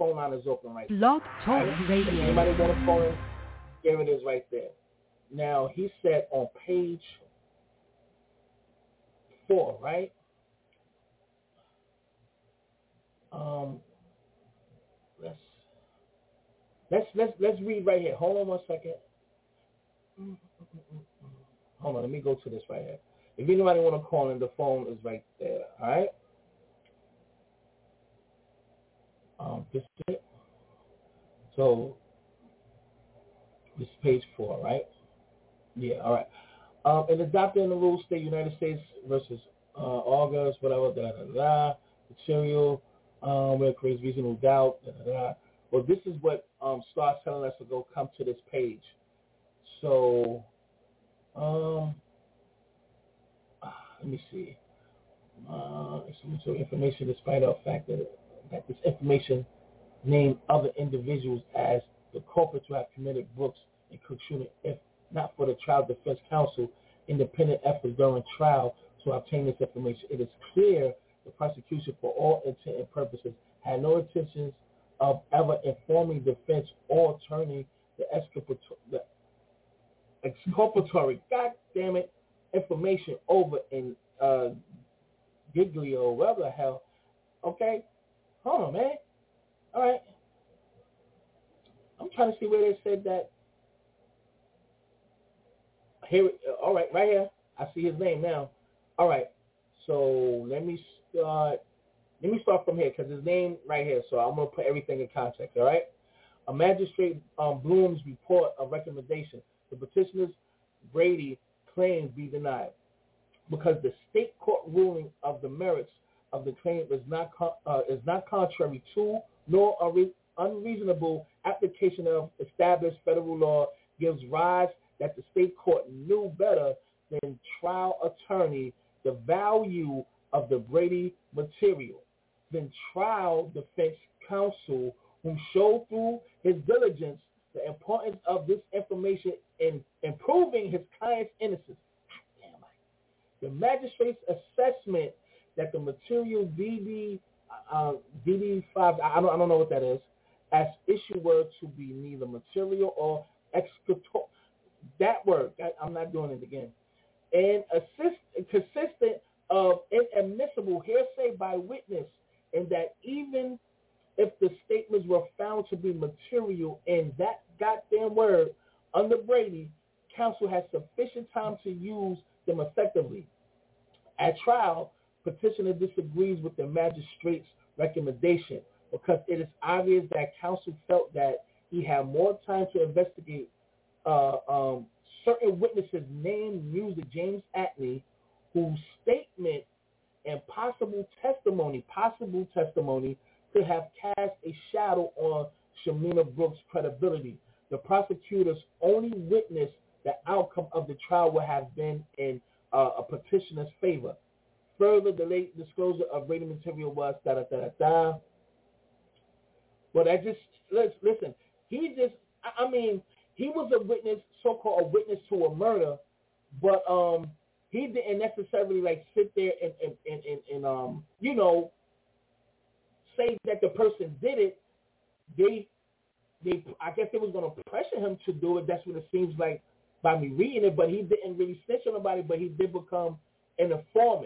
phone line is open right Blog Talk Radio. If anybody want to call in, there it is right there. Now, he said on page 4, right? Let's read right here. Hold on one second. Hold on, let me go to this right here. If anybody want to call in, the phone is right there. All right. This is it. So this is page 4, right? Yeah. All right. And adopting the rules state United States versus August, whatever, material, where it creates reasonable doubt, Well, this is what starts telling us to go come to this page. So, let me see. Information despite the fact that this information named other individuals as the culprits who have committed Brooks and Cook shooting, if not for the Trial Defense Counsel independent efforts during trial to obtain this information. It is clear the prosecution, for all intent and purposes, had no intentions of ever informing defense or turning the exculpatory, goddamn it, information over in Giglio, whatever the hell. Okay? Hold on, man. All right. I'm trying to see where they said that. Here, all right, right here. I see his name now. All right. So let me start from here because his name right here. So I'm going to put everything in context, all right? A magistrate Bloom's report of recommendation. The petitioner's Brady claims be denied because the state court ruling of the merits of the claim is not contrary to nor unreasonable application of established federal law gives rise that the state court knew better than trial attorney the value of the Brady material, than trial defense counsel who showed through his diligence the importance of this information in improving his client's innocence. The magistrate's assessment that the material DD5, I don't know what that is, as issue were to be neither material or exculpatory. That word, I'm not doing it again. And consistent of inadmissible hearsay by witness, and that even if the statements were found to be material in that goddamn word under Brady, counsel has sufficient time to use them effectively. At trial, petitioner disagrees with the magistrate's recommendation because it is obvious that counsel felt that he had more time to investigate certain witnesses named music James Atney, whose statement and possible testimony could have cast a shadow on Shamina Brooks' credibility. The prosecutors only witnessed the outcome of the trial would have been in a petitioner's favor. Further, the late disclosure of Brady material was Well, that just listen. He was a witness, so-called a witness to a murder, but he didn't necessarily like sit there and say that the person did it. I guess they was gonna pressure him to do it. That's what it seems like by me reading it. But he didn't really snitch on nobody. But he did become an informant.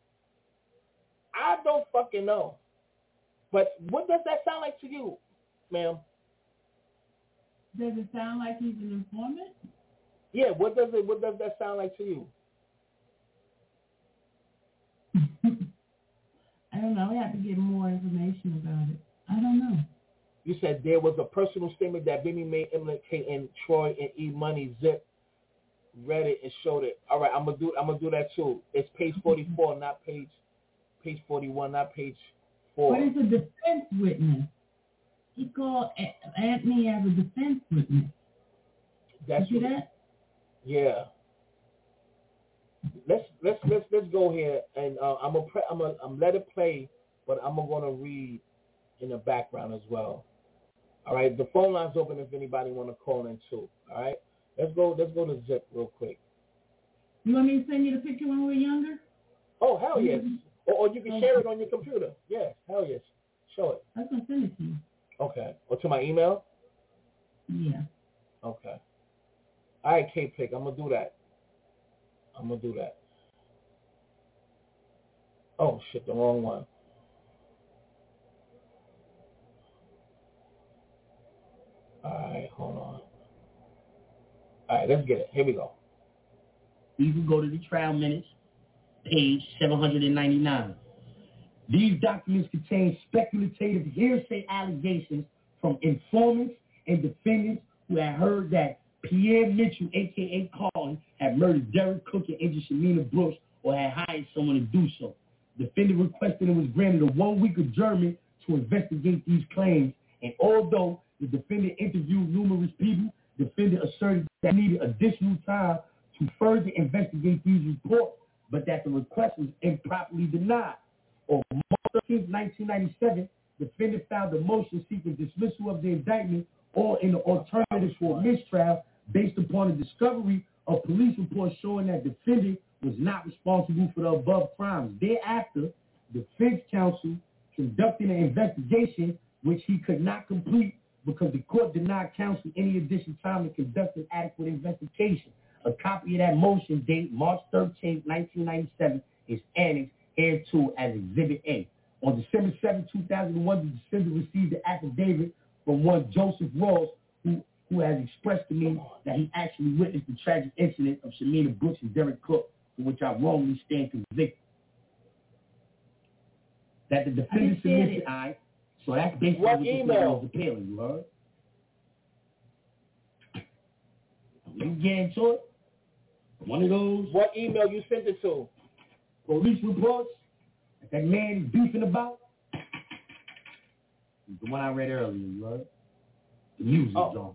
I don't fucking know. But what does that sound like to you, ma'am? Does it sound like he's an informant? Yeah. What does that sound like to you? I don't know. We have to get more information about it. I don't know. You said there was a personal statement that Bimmy made implicating Troy and E Money. Zip read it and showed it. All right, I'm gonna do that too. It's page 44, not page 41, not page 4. What is a defense witness? He called Anthony as a defense witness. That's you see that? Yeah. Let's go here, and I'm let it play, but I'm gonna read in the background as well. All right, the phone line's open if anybody want to call in too. All right, let's go to Zip real quick. You want me to send you the picture when we were younger? Oh hell yes, or you can share it on your computer. Yes, hell yes, show it. I was gonna send it to you. my email? Yeah. Okay. All right, K-Pick, I'm going to do that. Oh, shit, the wrong one. All right, hold on. All right, let's get it. Here we go. You can go to the trial minutes, page 799. These documents contain speculative hearsay allegations from informants and defendants who had heard that Pierre Mitchell, a.k.a. Carlin, had murdered Derek Cook and injured Shamina Brooks or had hired someone to do so. Defendant requested and was granted a 1-week adjournment to investigate these claims, and although the defendant interviewed numerous people, defendant asserted that he needed additional time to further investigate these reports, but that the request was improperly denied. On March 13, 1997, defendant filed a motion seeking dismissal of the indictment or in the alternative for a mistrial based upon the discovery of police reports showing that defendant was not responsible for the above crimes. Thereafter, defense counsel conducted an investigation which he could not complete because the court denied counsel any additional time to conduct an adequate investigation. A copy of that motion, date March 13, 1997, is annexed hereto as Exhibit A. On December 7, 2001, the defendant received the affidavit from one Joseph Ross, who has expressed to me that he actually witnessed the tragic incident of Shamina Brooks and Derek Cook, for which I wrongly stand convicted. That the defendant submitted, so that's basically what the was appealing, you heard? You get into it? One of those. What email you sent it to? Police reports that man is beefing about. The one I read earlier, you heard? The music zone.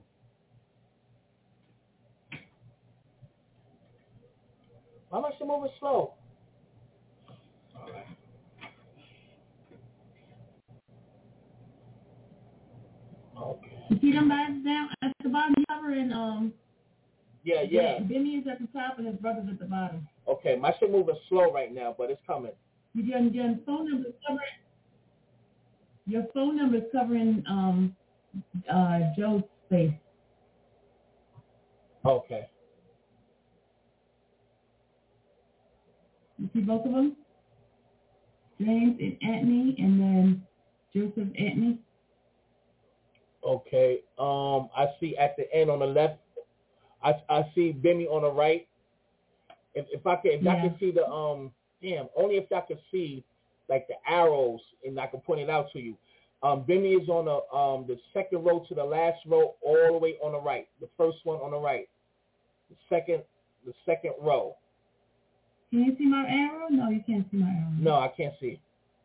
Why am I moving slow? All right. Okay. You see them guys down at the bottom cover and Yeah. Benny is at the top and his brother's at the bottom. Okay, my shit moving slow right now, but it's coming. Your phone number is covering. Your phone number is covering Joe's face. Okay. You see both of them? James and Anthony, and then Joseph Anthony. Okay. I see at the end on the left. I see Benny on the right. If I can see the only if I can see like the arrows and I can point it out to you. Benny is on the second row to the last row, all the way on the right. The first one on the right. The second row. Can you see my arrow? No, you can't see my arrow. No, I can't see.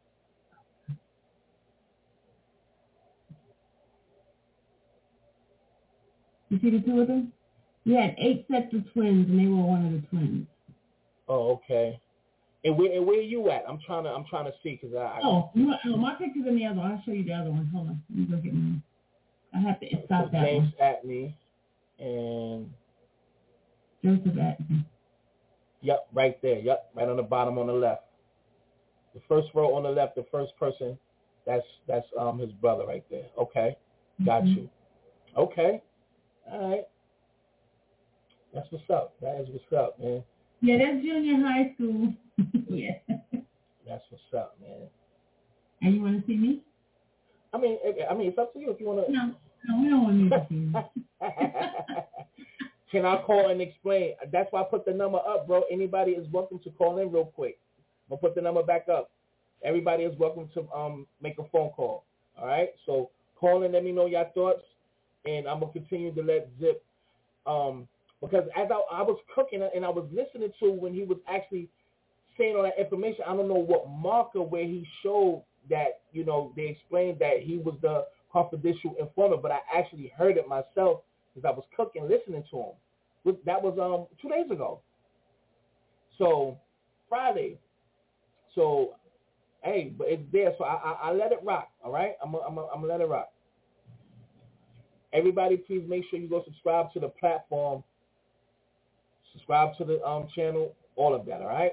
You see the two of them? We had 8 sets of twins, and they were one of the twins. Oh, okay. And where are you at? I'm trying to see because my picture's in the other one. I'll show you the other one. Hold on. Let me go get mine. I have to stop that James one. Atney and Joseph Atney. Yep, right there. Yep, right on the bottom on the left. The first row on the left, the first person, that's his brother right there. Okay, got you. Okay, all right. That's what's up. That is what's up, man. Yeah, that's junior high school. Yeah. That's what's up, man. And you want to see me? I mean, it's up to you if you want to. No, we don't want me to see you. Can I call and explain? That's why I put the number up, bro. Anybody is welcome to call in real quick. I'm going to put the number back up. Everybody is welcome to make a phone call. All right? So call in, let me know your thoughts, and I'm going to continue to let Zip. Because as I was cooking and I was listening to when he was actually saying all that information, I don't know what marker where he showed that, they explained that he was the confidential informant, but I actually heard it myself because I was cooking, listening to him. That was 2 days ago. So Friday. So, hey, but it's there. So I let it rock, all right? I'm gonna let it rock. Everybody, please make sure you go subscribe to the platform, subscribe to the channel, all of that, all right?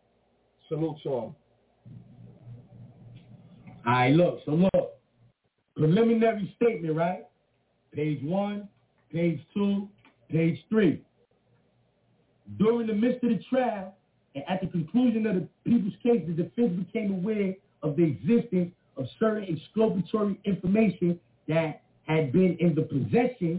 Salute to them. All right, look. Preliminary statement, right? Page 1, page 2, page 3. During the midst of the trial, and at the conclusion of the people's case, the defense became aware of the existence of certain exculpatory information that had been in the possession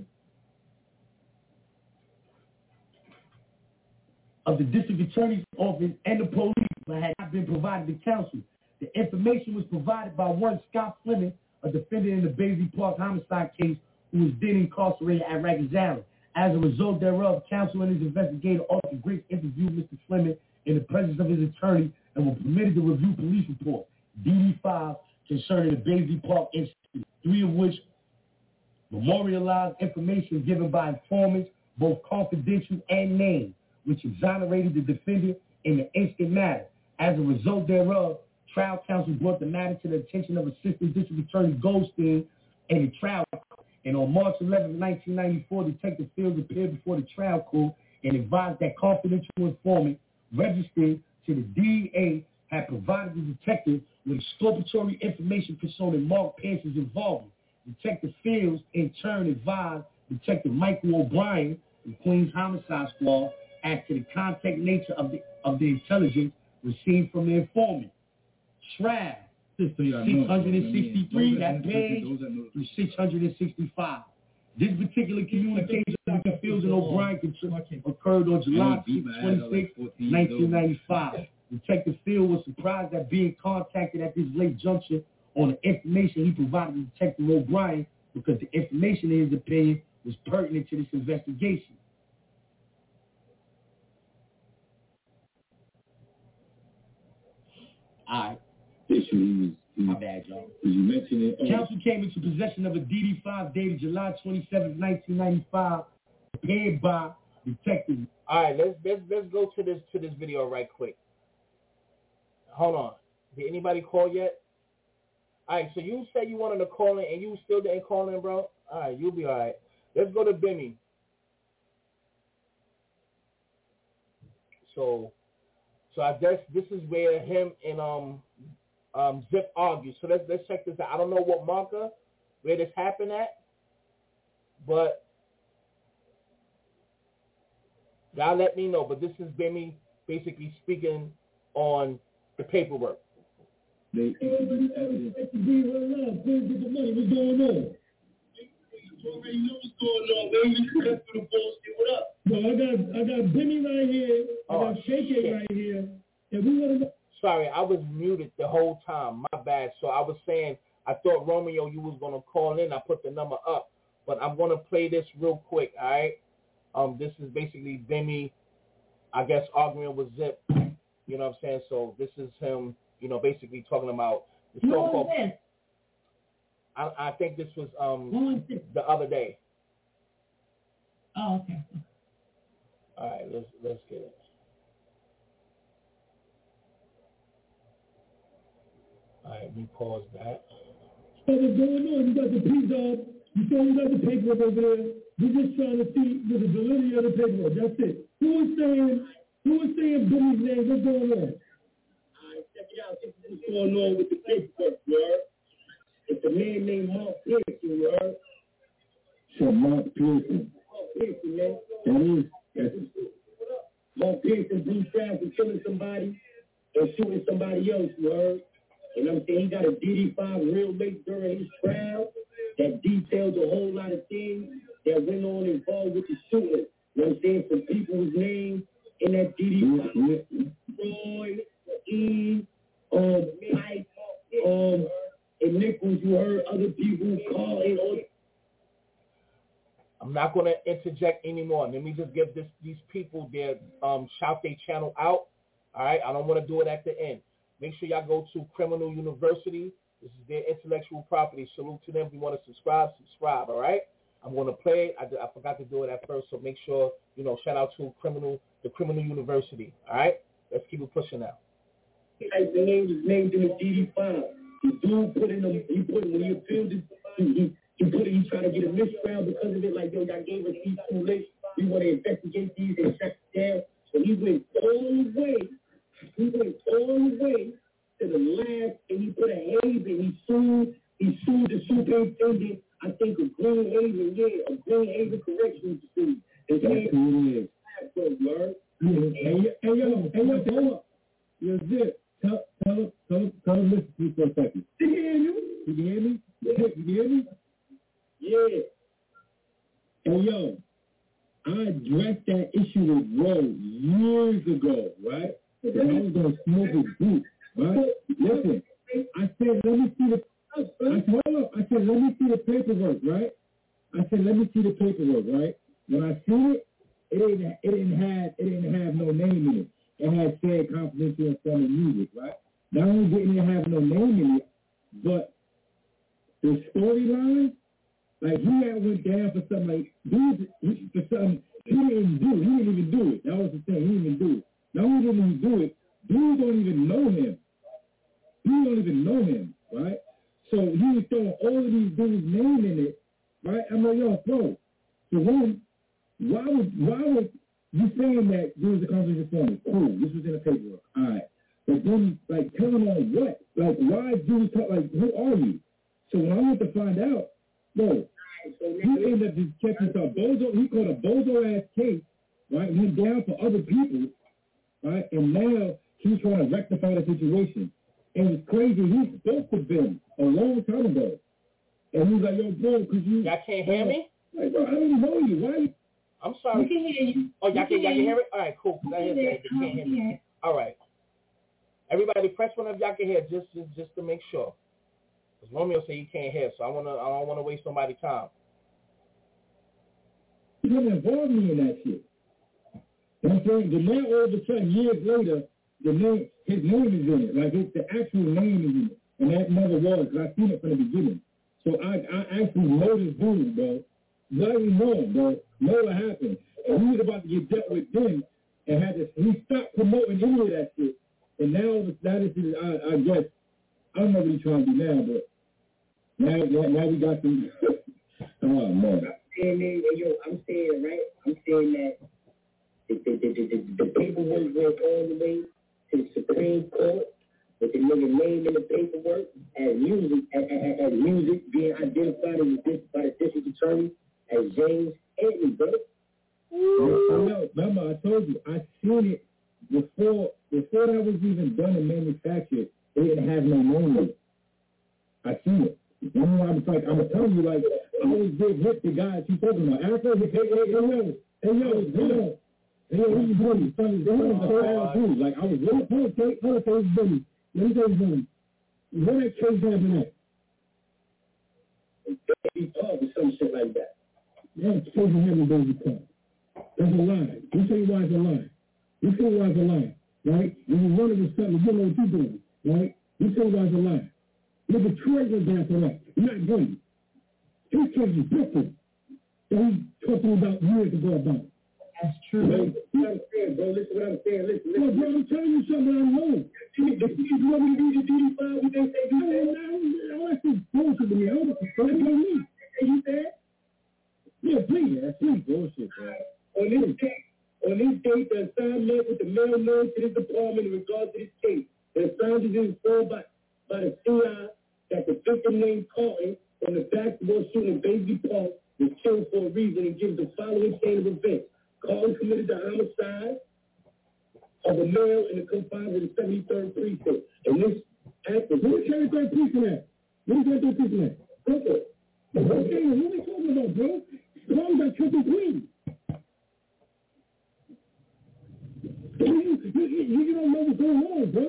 of the district attorney's office and the police, but had not been provided to counsel. The information was provided by one Scott Fleming, a defendant in the Bailey Park homicide case, who was then incarcerated at Rikers Island. As a result thereof, counsel and his investigator, Arthur Griggs, interviewed Mr. Fleming in the presence of his attorney and were permitted to review police reports, DD5, concerning the Bailey Park incident, 3 of which memorialized information given by informants, both confidential and named, which exonerated the defendant in the instant matter. As a result thereof, trial counsel brought the matter to the attention of Assistant District Attorney Goldstein and the trial court. And on March 11, 1994, Detective Fields appeared before the trial court and advised that confidential informant registered to the DEA had provided the detective with exculpatory information concerning Mark Pearson's involvement. Detective Fields, in turn, advised Detective Michael O'Brien from Queens Homicide Squad as to the contact nature of the intelligence received from the informant. Trial, 663, that page, through 665. This particular communication between Fields and O'Brien occurred on July 26, 1995. Detective Fields was surprised at being contacted at this late juncture on the information he provided to Detective O'Brien because the information, in his opinion, was pertinent to this investigation. All right. My bad, y'all. You mentioned it. Counsel came into possession of a DD5 dated July 27, 1995, prepared by Detective. All right, let's go to this video right quick. Hold on. Did anybody call yet? All right, so you said you wanted to call in, and you still didn't call in, bro? All right, you'll be all right. Let's go to Bimmy. So I guess this is where him and Zip argue. So let's check this out. I don't know what marker where this happened at, but y'all let me know. But this is Bimmy basically speaking on the paperwork. What's going on? You already know what's going on, baby. Cut through the bullshit. What up? No, I got Benny right here. I got KK right here. And we want to. Sorry, I was muted the whole time. My bad. So I was saying, I thought, Romeo, you was going to call in. I put the number up. But I'm going to play this real quick, all right? This is basically Benny, I guess, arguing with Zip. You know what I'm saying? So this is him, you know, basically talking about the so-called. I think this was the other day. Oh, okay. All right, let's get it. All right, we pause that. What's going on? You got the P-Dog. You saw you got the paperwork over there. We're just trying to see the validity of the paperwork. That's it. Who is saying Billy's name? What's going on? All right, check it out. This is what's going on with the paperwork, bro. It's a man named Mark Pearson, right? So Mark Pearson. Mark Pearson, man. That is. Mark Pearson blew trial for killing somebody and shooting somebody else, you heard? And I'm saying he got a DD5 real late during his trial that details a whole lot of things that went on involved with the shooting. You know what I'm saying? Some people's names in that DD5. Roy, Eve, Mike, and Nichols, you heard other people call in on. I'm not going to interject anymore. Let me just give these people their shout their channel out. All right, I don't want to do it at the end. Make sure y'all go to Criminal University. This is their intellectual property. Salute to them. If you want to subscribe. All right. I'm going to play it. I forgot to do it at first, so make sure, you know, shout out to the Criminal University. All right. Let's keep it pushing now. The name was named in the DD5. The dude when he appealed it, he tried to get a mistrial because of it, like, yo, y'all gave us these 2 lists. We want to investigate these and shut it down. So he went all the way to the last, and he put a haven. He sued the Supreme I think a Green Haven Correctional Facility. That's who it is. Hey, yo, hold up. Yo, Zip, tell him, listen to me for a second. Did he hear you? Did you hear me? Zip, you hear me? Yeah. Hey, yo, I addressed that issue with Rose years ago, right? And I was going to smoke his boot, right? Listen, I said, let me see the paperwork, right? When I seen it, it didn't have no name in it. It had said confidential informal music, right? Not only didn't it have no name in it, but the storyline, like he had went down for something like for something he didn't even do it. That was the thing, he didn't even do it. Not only didn't he do it, dudes don't even know him. Right? So he was throwing all of these dudes' name in it, right? I'm like, yo, bro. So then, why would you saying that there was a confidential informant? Cool, this was in the paperwork. All right. But then, like, tell them on what? Like, why dudes talk, like, who are you? So when I went to find out, bro, he ended up just checking some bozo, he called a bozo-ass case, right? Went down for other people, right? And now he's trying to rectify the situation. And it's crazy, he spoke to them a long time ago. And he was like, yo, bro, could you... Y'all can't hear me? Like, bro, I don't even know you. Why? I'm sorry. We can hear you. Oh, y'all can hear it? All right, cool. Because I hear that. You can't hear me. All right. Everybody press one if y'all can hear, just to make sure. Because Romeo said you can't hear, so I don't want to waste somebody's time. He didn't involve me in that shit. You know what I'm saying? The man, all of a sudden, years later, his name is in it. Like, the actual name is in it. And that never was, because I seen it from the beginning. So I actually know this dude, bro. Not even know him, bro. Know what happened. And he was about to get dealt with then, and he stopped promoting any of that shit. And now this is, I guess, I don't know what he's trying to do now, but now we got some, oh, man. I'm saying that the paperwork went all the way to the Supreme Court with the nigga name in the paperwork as music being identified by the district attorney as James Anthony, bro. No, remember, I told you, I seen it before that was even done and manufactured. It didn't have no name in it. I seen it. Remember, I was like, I'm gonna tell you, like, I always give hit the guys you talking about. After he hey, yo, what you doing? Son, like, I was really, hold on, Billy. Let me tell you something. When that case happened at? Baby Pub or some shit like that. That's supposed to have a Baby Pub. That's a lie. Let me tell you why it's a lie. Right? When you run into something, you know what you're doing. Right? Let me tell you why it's a lie. Look, Detroit was down for that. Not good. His case is different. That we talking about years ago about. That's true. Right? You know what I'm saying, bro? Listen what I'm saying. Listen. Well, bro, I'm telling you something I know. You want me to do the duty file? What they say? No, that's just bullshit to me. I don't know what you said. Yeah, please. That's bullshit, bro. On this date, the assignment with the mailman to this department in regards to this case. The assignment is informed by the CI that the victim named Carlton from the basketball shooting in Baby Park was killed for a reason and gives the following chain of events. Carlton committed the homicide of a male in the confines of the 73rd precinct. And this act is... Who's 73rd precinct at? Who's 73rd precinct at? Okay, what are we talking about, bro? Carlton got triple queen. You don't know what's going on, bro.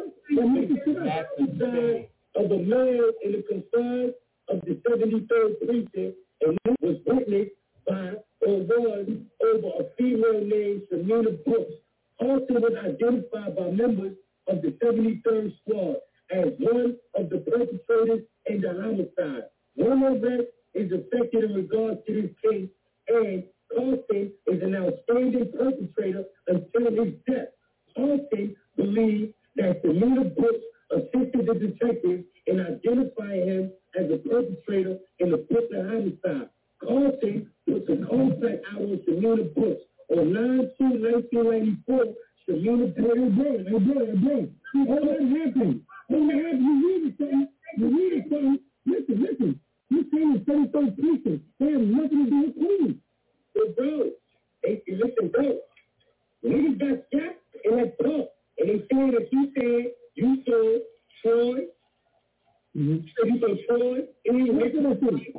Of a male in the confines of the 73rd precinct, and this was witnessed by or was over a female named Samina Brooks. Also was identified by members of the 73rd Squad as one of the perpetrators in the homicide. One of them is affected in regards to this case, and Carlton is an outstanding perpetrator until his death. Carlton believes that Samina Brooks assisted the detectives in identifying him as a perpetrator in the Brooklyn homicide. Carlton puts a contract out on Samina Brooks on 9/2/1994. Samina Brooks, hey bro, all that happened. You read it something. Listen. You saying the 73rd listen, they have nothing to do with Queens. So, bro, listen, bro. Niggas got shot in that talk, and they saying that you saw Troy. You saw Troy. And what's going to do?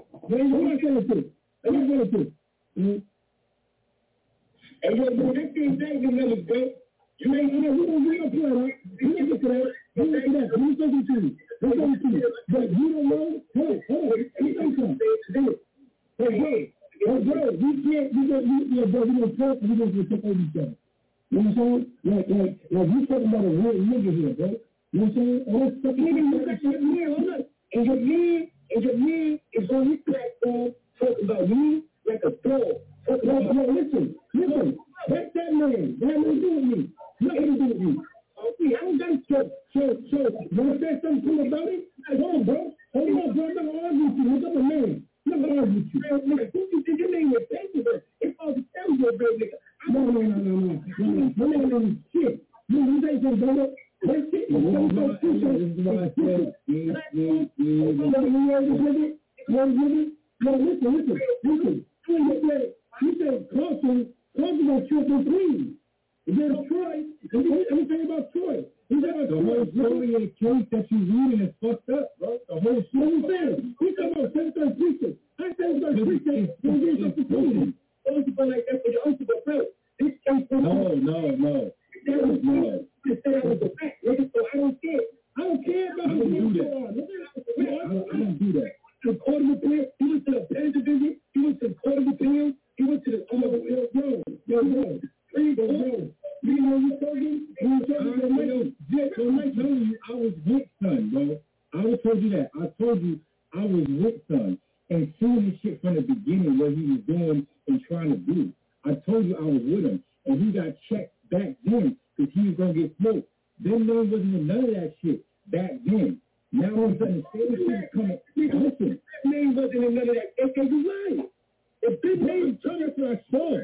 And yo, that thing that you never go. You ain't we don't play, right? You don't get to that. You don't get to that. Let me say to you. But you don't know. Hey, let me say something. Hey, bro, we're going to talk and we're going to take over each other. You know what I'm saying? Like you talking about a real nigga here, bro. You know what I'm saying? And that's the nigga you got your man, hold up. And your man is on this platform talking about me like a dog. Listen. That's that man. That has nothing to do with me. Nothing to do with me. Okay, I don't got to talk. So, when I say something cool about it, hold on, bro. Hold on, bro. I'm not going to argue with you. Look up a man. I'm not going to argue with you. Nigga, who you think your name is? It's all the same, you a real nigga. No. My name is shit. You say something, brother. That shit is listen. You said Carson got killed in Queens. Is that Troy? Let me tell you about Troy. The whole story of the case that you reading is fucked up, bro. The whole story. What I'm saying? We talking about 7th precinct. I said it's like precinct. Don't get something to do. Don't you like that for your uncle, bro? This case from No. Just said I was a fact, nigga, so I don't care. I don't care about I don't do that. The Court of Appeals, he went to the Appellate Division, he went to the Court of Appeals, he went to the yo. You know you told me? I'm telling you, I was with son, bro. I told you that. I told you I was with son. And seeing this shit from the beginning, what he was doing and trying to do. I told you I was with him. And he got checked back then because he was going to get smoked. Then there wasn't none of that shit back then. Now all of a sudden, the same shit coming. Listen, that name wasn't in none of that. Okay, you lying. If this name turned up for our song,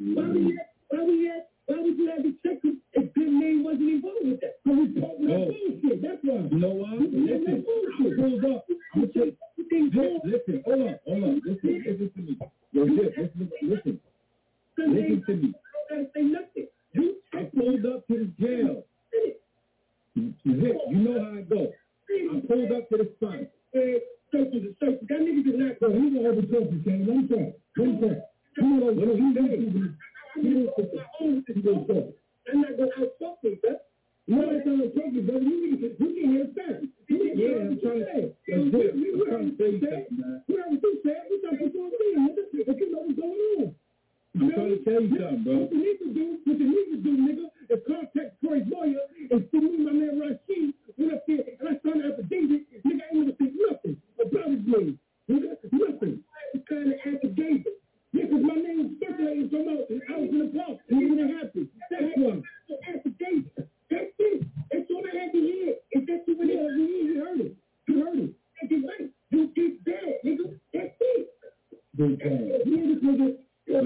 why would you have to check him if this name wasn't involved with that? Because we're talking about bullshit. That's why. You know why? Listen, I pulled up. Listen, hold on. Listen to me. Listen to me. I don't gotta say nothing. I pulled up to the jail. You know how I go. I pulled up to the spot. Circle. That nigga did not go. He gonna have a trophy, Ken. Let me talk. I'm not gonna out-talk me, bro. You know that's how I talk you, brother. You can hear fast. Yeah, I'm trying to say. I'm trying to say something, man. Whatever you said, we trying to put on me. What you know what's going on? I'm trying to tell you something, bro. What you need to do, nigga, is contact Troy's lawyer and send me my man Rashid went up there and I signed an affidavit. Nigga, I ain't gonna say nothing about his name. Nigga, nothing. I signed an affidavit. Because my name was circulating from out. I was in the park. And it didn't happen. That's one. The affidavit. That's it. That's all I had to hear. If that's what it is, you heard it. That's it, right. You get bad, nigga. That's it. Good bad. You hear this nigga? Yeah.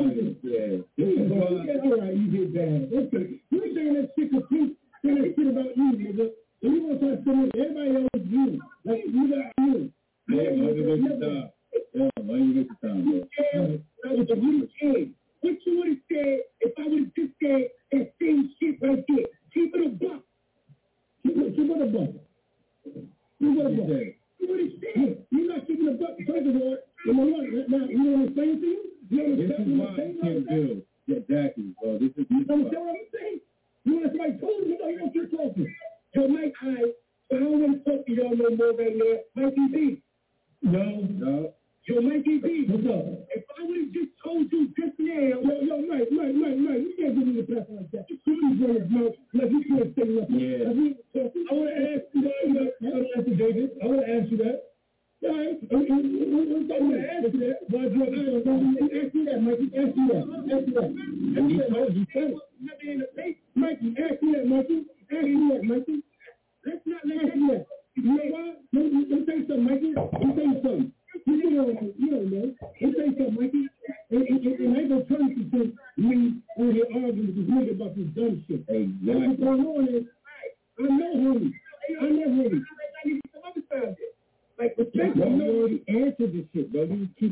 All right, you get bad. Okay. You saying that shit complete. Saying that shit about you, nigga. And you want to try to say everybody else is you. Like, you got you. Yeah, why you get the time, bro? I was a little kid. What you would have said if I would have just said that same shit right there? Keep it a buck. Keep it a buck. You would have said. You're not keeping a buck. First of all, you know what? Now, you know what I'm saying to you? This is why I can't do. Exactly, bro. This is what I'm saying. You want somebody told you, you don't keep talking. So, Mike, I don't want to talk to y'all no more right now. Mikey B. No. Yo, Mikey B. What's up? If I would have just told you just now. Yo, Mike, you can't give me the press like that. You can't mouth like you can't say nothing. Yeah. I want to ask you that. David. I want to ask you that. All right. I want to ask you that. Ask you that, Mikey. Ask you that. And he told you so. Mikey, ask you that, Mikey. Let's not ask you that. You know what? Let me say something, Mikey. Let me say something. You don't know. Let me say something, Mikey. And I go turn to me when you're arguing with this nigga about this dumb shit. Exactly. What's going on is, I know homie. I need some other time there. Like, respect. You already answered this shit, bro. You keep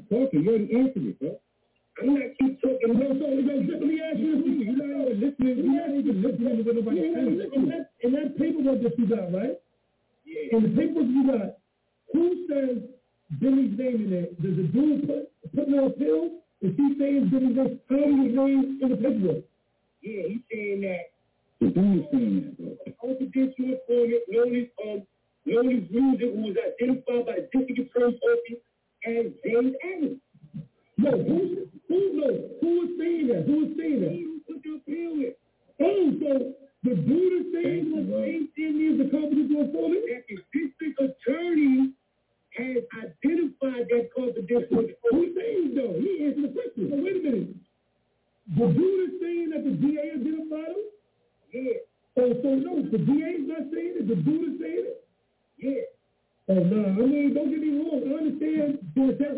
talking. You already answered it, bro. I'm not keep talking. No, so let me ask you this. You're not even listening. You're not even listening to what nobody's saying. And that paperwork that you got, right? Yeah. And the paperwork you got, who says Billy's name in there? Does the dude put no appeal? Is he saying Billy's name? His name in the paperwork? Yeah, he's saying that. The dude is saying that, bro. Confidential informant known as Music, who was identified by the district attorney's office as James Adams. No, who was saying that? Who was saying that? Who put the appeal with? Oh, so the dude is saying the same thing as the confidential informant? That the district attorney has identified that confidential informant. Who's saying though? He answered the question. So wait a minute. The dude is saying that the DA identified him? Yeah. Oh, so no, the DA is not saying it? The dude is saying it? Yeah. Oh, no, I mean, don't get me wrong. I understand. But if the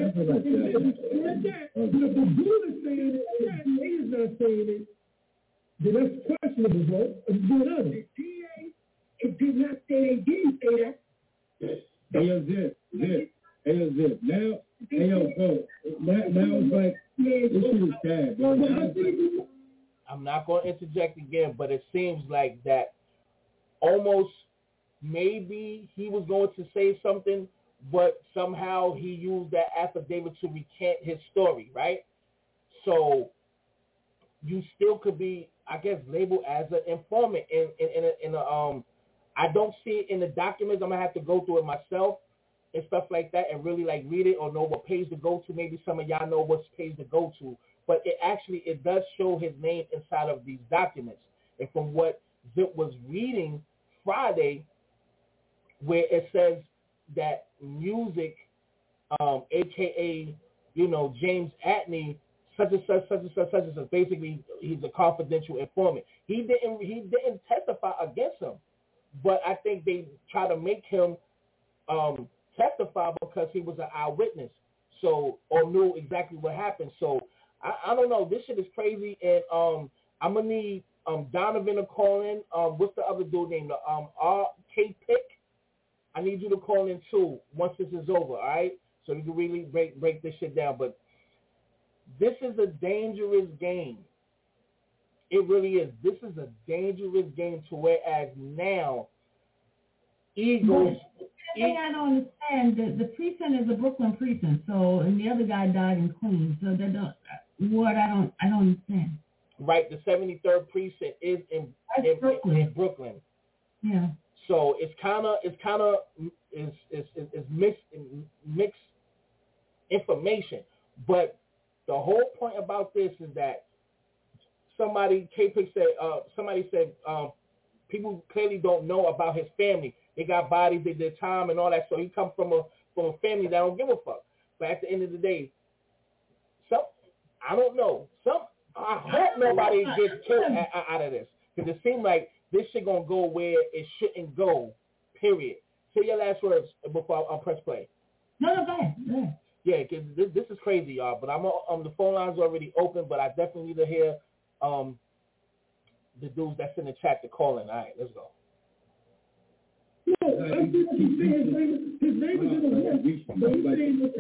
dude is saying it, and the DA is not saying it, then that's questionable, bro. I'm being honest. The DA, it did not say they didn't say that. Hey, yo, Zip. Now, hey, yo, bro. Now it's like, this shit is sad, bro. I'm not going to interject again, but it seems like that almost maybe he was going to say something, but somehow he used that affidavit to recant his story, right? So you still could be, I guess, labeled as an informant in a I don't see it in the documents. I'm going to have to go through it myself and stuff like that and really like read it or know what page to go to. Maybe some of y'all know what page to go to. But it does show his name inside of these documents. And from what Zip was reading Friday, where it says that Music, a.k.a., James Atney, such and such, basically he's a confidential informant. He didn't testify against him, but I think they try to make him testify because he was an eyewitness, or knew exactly what happened. So I don't know. This shit is crazy, and I'm gonna need Donovan to call in. What's the other dude named? RK Pick. I need you to call in too once this is over. All right, so we can really break this shit down. But this is a dangerous game. It really is. This is a dangerous game to whereas now Eagles. The thing I don't understand, the precinct is a Brooklyn precinct, so and the other guy died in Queens, so I don't understand. Right, the 73rd precinct is in Brooklyn. Yeah. So it's kind of mixed information, but the whole point about this is that somebody said people clearly don't know about his family. They got bodies, they did time and all that. So he comes from a family that don't give a fuck. But at the end of the day, I don't know. I hope nobody gets killed out of this, because it seems like this shit gonna go where it shouldn't go. Period. Say your last words before I press play. No, go ahead. Yeah, because this is crazy, y'all. But I'm the phone line's already open, but I definitely need to hear the dudes that's in the chat to call in. All right, let's go. No, I see what you're saying. His name is in the work.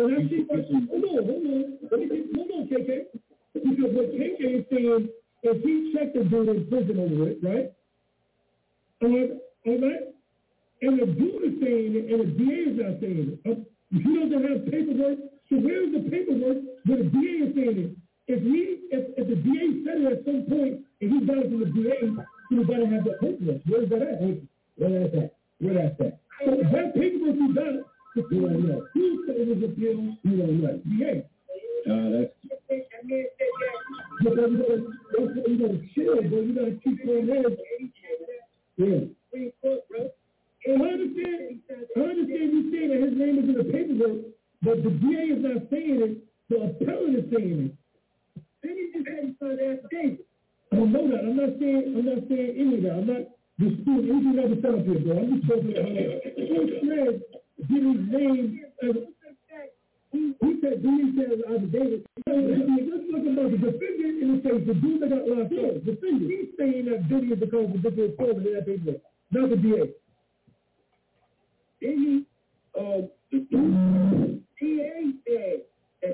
Hold on, KK. Because what KK is saying is he checked the dude in prison over it, right? All right? And the dude is saying it, and the DA is not saying it. He doesn't have paperwork. So where's the paperwork where the DA is saying it? If the DA said it at some point, and he got it from the DA, he got to have that paperwork. Where's that at? Where that's at? So that paperwork you got, you don't know. Who said it was appealed? You don't know. DA. That's... Because you gotta chill, bro. You gotta keep going there. Yeah. And I understand you saying that his name is in the paperwork, but the DA is not saying it, the appellant is saying it. Then he just had to sign the affidavit. I don't know that. I'm not saying any of that. I'm not disputing anything that was said up here, bro. I'm just talking about Fred did his name as he said affidavit. Let's talk about the defendant in the case, the dude that got locked up. The defendant, he's saying that Billy is the cause of this form in that paperwork, not the DA. The DA said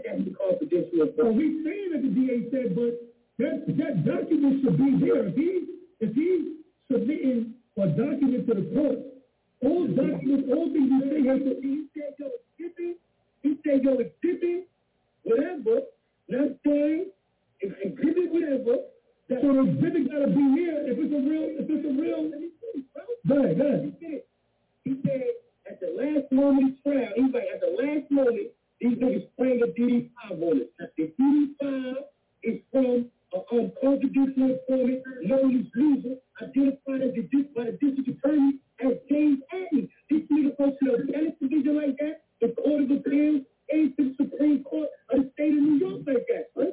So he's saying that the DA said, but that document should be there. If he's submitting a document to the court, all documents, all things you say have to be, he said, yo, exhibit, whatever, that's fine, exhibit, whatever. So the exhibit gotta be here if it's a real, go ahead. He said, at the last moment of trial, he's like, at the last moment, these niggas sprang a DD5 on it. The DD5 is from an unconstitutional informant known as Loser, identified by the district attorney as James Adney. This nigga goes to the appellate division like that, the Court of Appeals, and to the Supreme Court of the state of New York like that, right?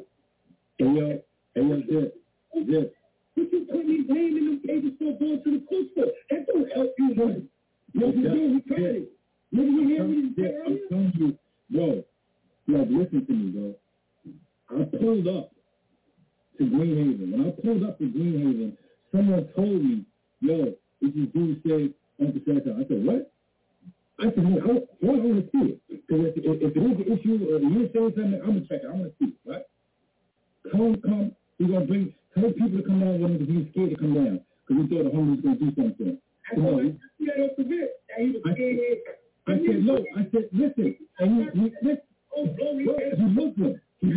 This. What you putting his name in them papers for going to the court for? That don't help you, man. What you do, he tried it. Maybe you hear me say earlier? I'm telling you, bro, listen to me, bro. I pulled up to Greenhaven. When I pulled up to Greenhaven, someone told me, yo, this is dude say Uncle Santa. I said, what? I said, man, I want to see it. Because if it is an issue or you're saying something, I'm going to check it. I want to see it, right? Come. We're going to tell people to come down with him because he was scared to come down. Because he thought the homie was going to do something to him. I said, look, listen. And he's Muslim.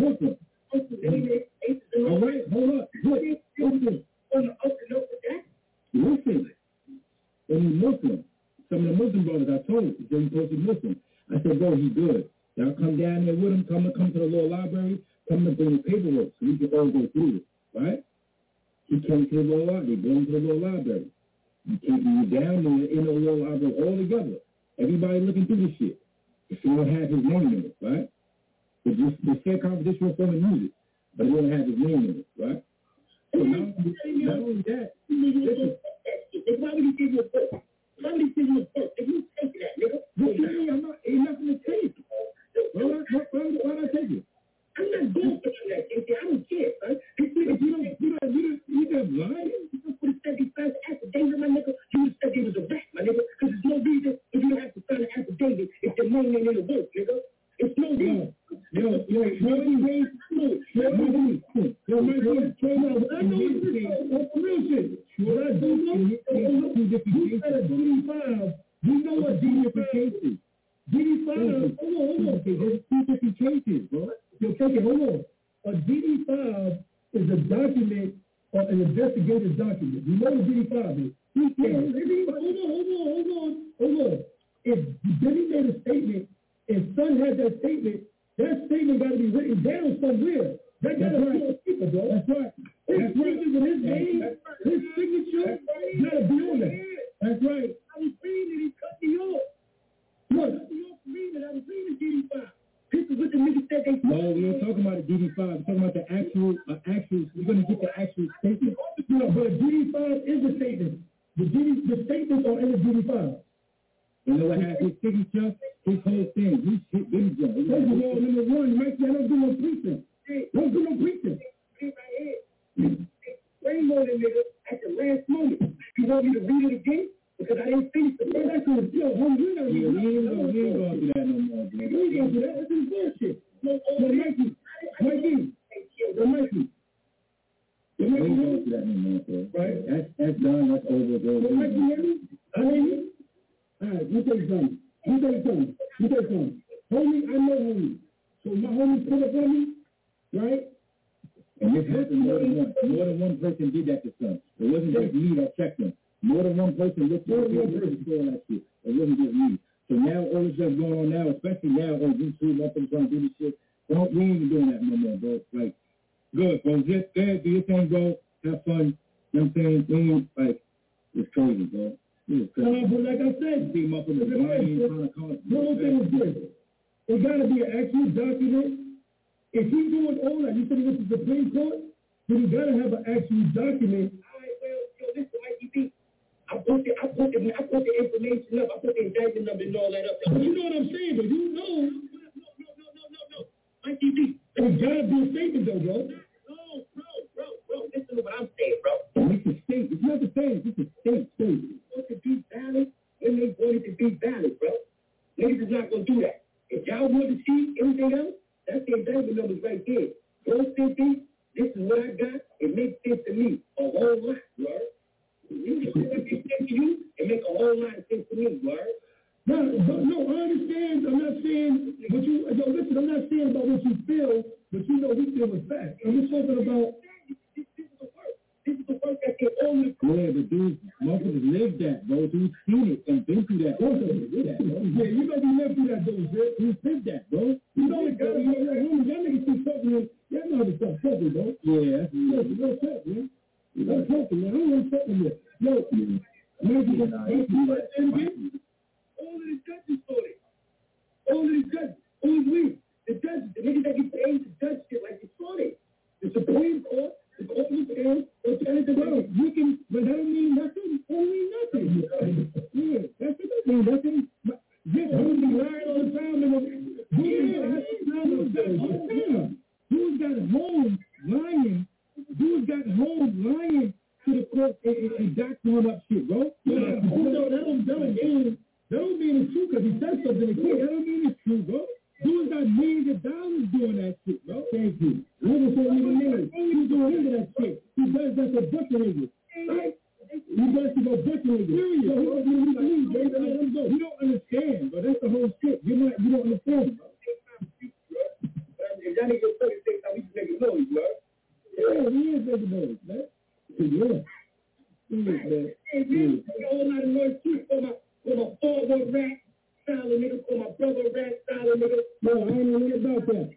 All right, hold up. Listen. Listen. And he's Muslim. Some of the Muslim brothers I told, he said he's supposed to be Muslim. I said, bro, he's good. Y'all come down there with him, come to the law library, come to bring the paperwork so we can all go through it, right? He came to the law library, they brought him to the law library. You can't be down there in the law library all together. Everybody looking through this shit. If you don't have his name in it, right? They say confidential informant use it, but it don't have his name in it, right? So not only that, listen. Why would he give you a book? Why would he give you a book? If you take that, nigga, ain't nothing to take. Why not take it? I'm not going for that. I don't care, son. You got lying? You just would have said these first affidavit, my nigga. You would have said it was a rat, my nigga. Because there's no reason if you don't have to sign an affidavit if the name ain't in the work, nigga. It's no reason. You know what DD5 cases? DD5, hold on. There's two different cases, bro. Hold on. A DD5 is a document or an investigative document. You know what DD5 is? Hold on. If Benny made a statement and Son had that statement got to be written down somewhere. That got to be on paper, bro. That's right. His name, his signature, got to be on that. That's right. I was reading it, he cut me off. Look, cut me off reading it. I was reading DD5. This is what the niggas said they. No, we ain't talking about the DD5. We're talking about the actual. We're gonna get the actual statement. No, but DD5 is a statement. The statements are in the DD5. You know what has his signature? His whole thing. He's Benny Jones. First of all, number one, you might say I don't do no preaching. Don't do no preaching. Blame on the nigga at the last moment. You want me to read it again? Because I didn't finish the first one. Yo, homie, we ain't gonna do that no more, dude. We ain't gonna do that. This is bullshit. Mikey. We ain't gonna do that no more, bro. Right? That's done. That's over, bro. Mikey, hear me? I hear you. All right, you take something. Homie, I know homie. So my homie put up on me, right? And this happened more than one person did that to Son. It wasn't just me that checked him. More than one person looked at that shit. It wasn't just me. So now all this stuff going on now, especially now on YouTube, nothing trying to do this shit. We ain't even doing that no more, bro. Like, good, bro. Just there, do your thing, bro. Have fun. You know what I'm saying? Like, it's crazy, bro. But like I said, one more thing was this. It got to be an actual document. If he's doing all that, you said he went to the Supreme Court, then you got to have an actual document. All right, well, this is ITP. I put the information up. I put the indictment number and all that up. But you know what I'm saying, but you know. No. ITP. It's got to be a statement, though, bro. Bro. Listen to what I'm saying, bro. It's a state. It's not the same. It's a state. To be valid when they want it to be valid, bro. Niggas is not going to do that. If y'all want to see anything else, that's the indictment numbers right there. 450, this is what I got. It makes sense to me. A whole lot, right? You can say that makes sense to you, it makes a whole lot of sense to me, right? No, I understand. I'm not saying what you, listen, I'm not saying about what you feel, but you know we feel the fact. I'm just talking about, this is the work that they only. Yeah, but dude, motherfuckers live that, bro. Dude's seen it and been through that. Yeah, you know we lived through that, though, shit. We lived that, bro. You know the guys, y'all niggas keep talking, y'all know how to stop talking, bro. Yeah, you know talk, man. You know talking, man. I don't want to talk to you. Maybe all of the judges saw it. All of the judges. Only we. The judges. The niggas that get paid to judge shit like they saw it. The Supreme Court, the Court of Appeals, or Senate of Rome. You can, but that don't mean nothing. It don't mean nothing. Yeah, that's it. Don't mean nothing. Yes, I would be lying all the time. Dudes got home lying. Dudes got home lying to the court and doctoring up shit, bro. Yeah, that don't mean it's true because he said something in court. That don't mean it's true, bro. Dudes got millions of dollars doing that shit, bro. Thank you. I never saw even millions. He's doing into that shit. He does that for bucking right? He does it for bucking period. You don't understand, bro. That's the whole shit. You don't understand, bro. If that nigga 36 times, he's making noise, bro. Yeah, he is making noise, man. Yeah. He is, man. Hey, man, a whole lot of noise too for my father rat style of nigga, for my brother rat style of nigga. No, I ain't really about that.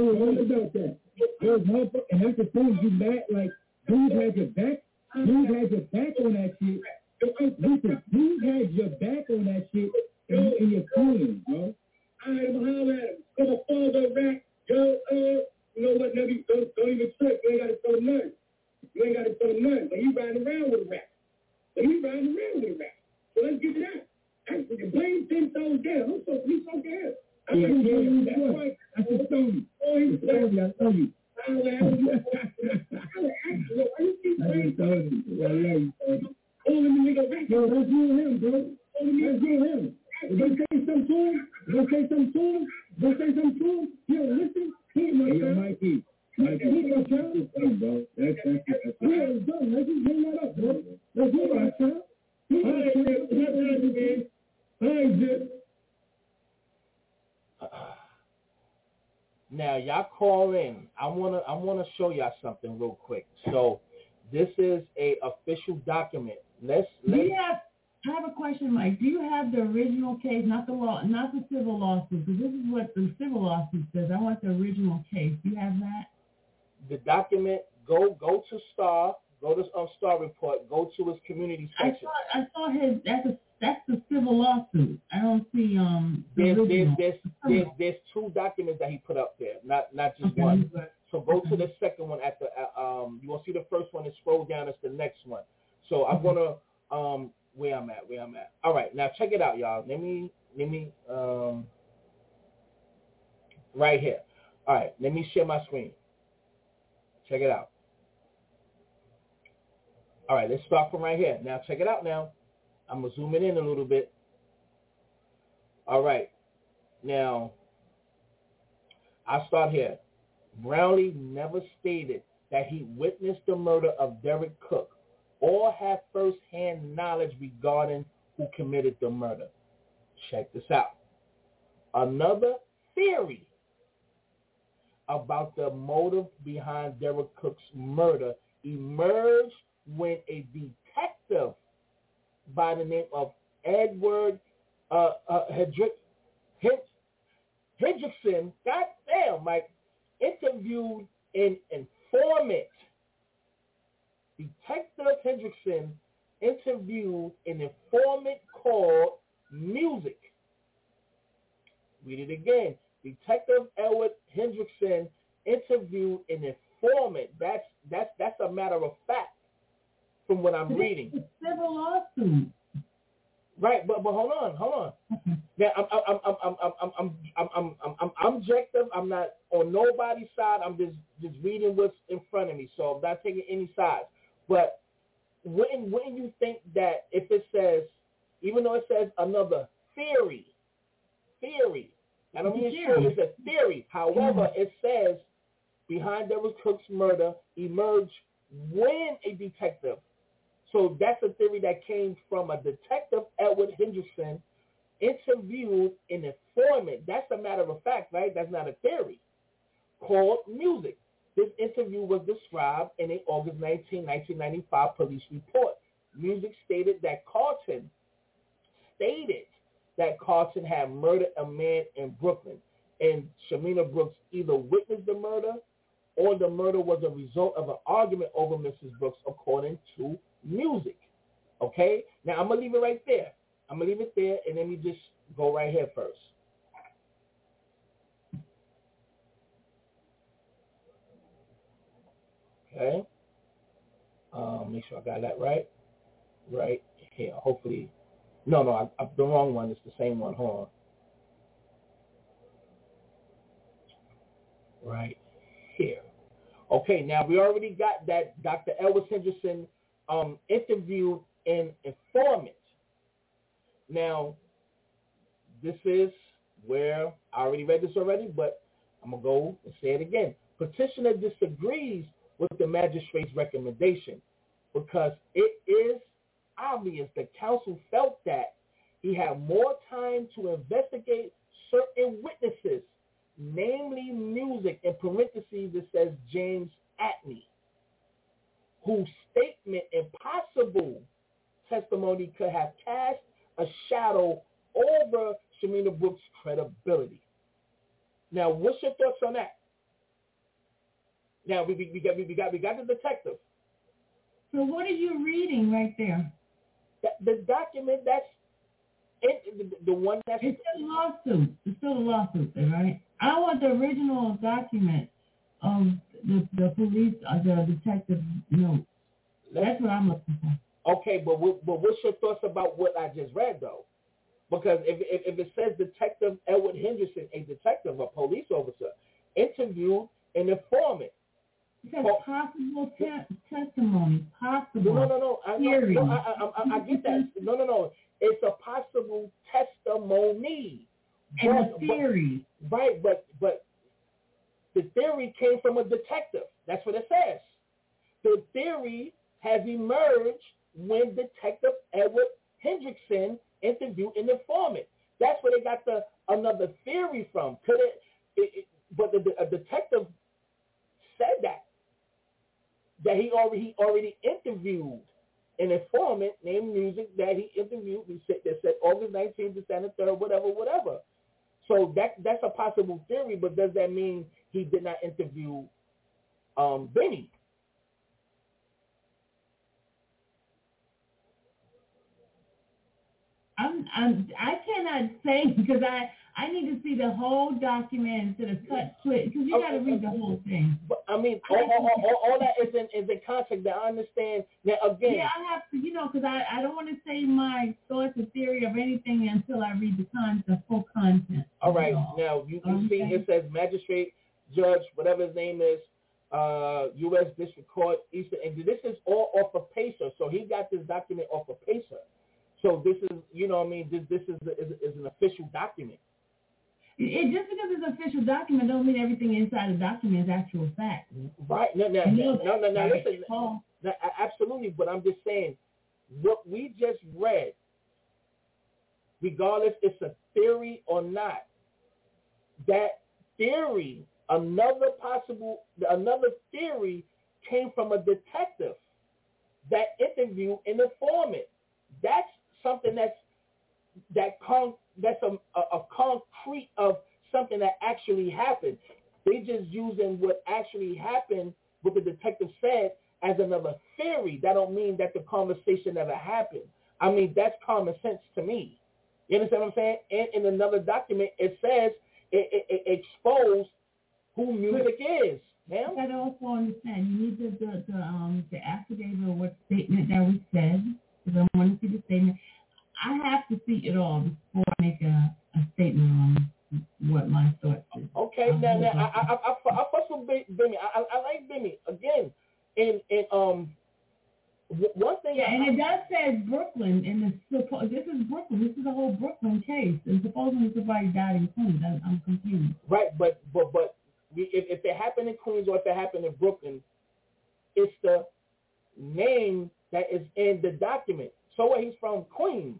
And that's the thing, you mad, like, dude had your back. Dude had your back on that shit. Listen, dude had your back on that shit in your feelings, bro. I'm holler at him. For my father rat, yo, you know what, nigga, don't even trip. You ain't got to tell him nothing. But he riding around with a rat. So let's get it out. The blame 10 toes down. He's so good. That's right. That's a stone. Oh, he's stone. I tell you. Calling the nigga rat. Yo, that's you and him, bro. That's you and him. If they say something to him, he don't listen. He ain't no child. Mikey. He ain't no child. Bro. That's done. Let's just bring that up, bro. That's my child. Now y'all call in. I wanna show y'all something real quick. So this is a official document. I have a question, Mike. Do you have the original case, not the civil lawsuit? Because this is what the civil lawsuit says. I want the original case. Do you have that? The document. Go to Star. Go to Star Report. Go to his community section. I saw his. That's the civil lawsuit. I don't see There's two documents that he put up there, not just one. So go to the second one at the you will see the first one and scroll down. It's the next one. So I'm gonna where I'm at. All right, now check it out, y'all. Let me right here. All right, let me share my screen. Check it out. All right, let's start from right here. Now check it out. Now I'm gonna zoom it in a little bit. All right, now I'll start here. Brownlee never stated that he witnessed the murder of Derek Cook or had first-hand knowledge regarding who committed the murder. Check this out. Another theory about the motive behind Derek Cook's murder emerged when a detective by the name of Edward Hendrickson, goddamn, Mike, interviewed an informant. Detective Hendrickson interviewed an informant called Music. Read it again. Detective Edward Hendrickson interviewed an informant. That's a matter of fact from what I'm reading. It's a civil lawsuit. Right, but hold on. Now I'm objective. I'm not on nobody's side. I'm just reading what's in front of me. So I'm not taking any sides. But wouldn't you think that if it says, even though it says another theory, I don't mean it's true. It's a theory. However, it says behind Derek Cook's murder emerged when a detective. So that's a theory that came from a detective, Edward Henderson, interviewed an informant. That's a matter of fact, right? That's not a theory. Called Music. This interview was described in an August 19, 1995 police report. Music stated that Carlton had murdered a man in Brooklyn, and Shamina Brooks either witnessed the murder or the murder was a result of an argument over Mrs. Brooks, according to Music. Okay? Now, I'm going to leave it right there. I'm going to leave it there, and let me just go right here first. Okay? Make sure I got that right. Right here. Hopefully. No, I'm the wrong one. It's the same one. Hold on. Right here. Okay, now we already got that Dr. Edward Henderson interviewed an informant. Now, this is where I already read this already, but I'm going to go and say it again. Petitioner disagrees with the magistrate's recommendation because it is obvious the counsel felt that he had more time to investigate certain witnesses, namely Music, in parentheses it says James Atney, whose statement and possible testimony could have cast a shadow over Shamina Brooks' credibility. Now, what's your thoughts on that? Now, we got the detective. So what are you reading right there? The document that's the one that's... It's still a lawsuit. It's still a lawsuit, right? I want the original document of the police, the detective notes. That's what I'm looking for. Okay, but what's your thoughts about what I just read, though? Because if it says Detective Edward Henderson, a detective, a police officer, interviewed an informant. It says possible testimony, possible No. theory. I get that. No. It's a possible testimony. And a theory. Right, but the theory came from a detective. That's what it says. The theory has emerged when Detective Edward Hendrickson interviewed an informant. That's where they got another theory from. But a detective said that he already interviewed an informant named Music that he interviewed. That said August 19th, December 3rd, whatever. So that's a possible theory, but does that mean he did not interview Benny? I cannot say because I need to see the whole document instead of cut split because you got to read the whole thing. But I mean, all that is in context. That I understand. Now again, yeah, I have to, because I don't want to say my thoughts or theory of anything until I read the full content. All right, now you see it says magistrate, judge, whatever his name is, U.S. District Court, Eastern, and this is all off of Pacer. So he got this document off of Pacer. So this is, this is an official document. Just because it's an official document don't mean everything inside the document is actual fact. Right. No, listen. No, absolutely, but I'm just saying, what we just read, regardless it's a theory or not, that theory, another theory came from a detective that interviewed an informant. That's something that's a concrete of something that actually happened. They just using what actually happened, what the detective said, as another theory. That don't mean that the conversation never happened. I mean, that's common sense to me. You understand what I'm saying? And in another document, it says it exposed who Music is. Ma'am? I also understand you need the affidavit or what statement that was said, because I want to see the statement. I have to see it all before I make a statement on what my thoughts is. Okay, now I fuss with Bimmy. I like Bimmy again. And one thing saying. Yeah, and it does say Brooklyn, and this is Brooklyn. This is the whole Brooklyn case, and supposedly somebody died in Queens. I'm confused. Right, but if it happened in Queens or if it happened in Brooklyn, it's the name that is in the document. So what? He's from Queens.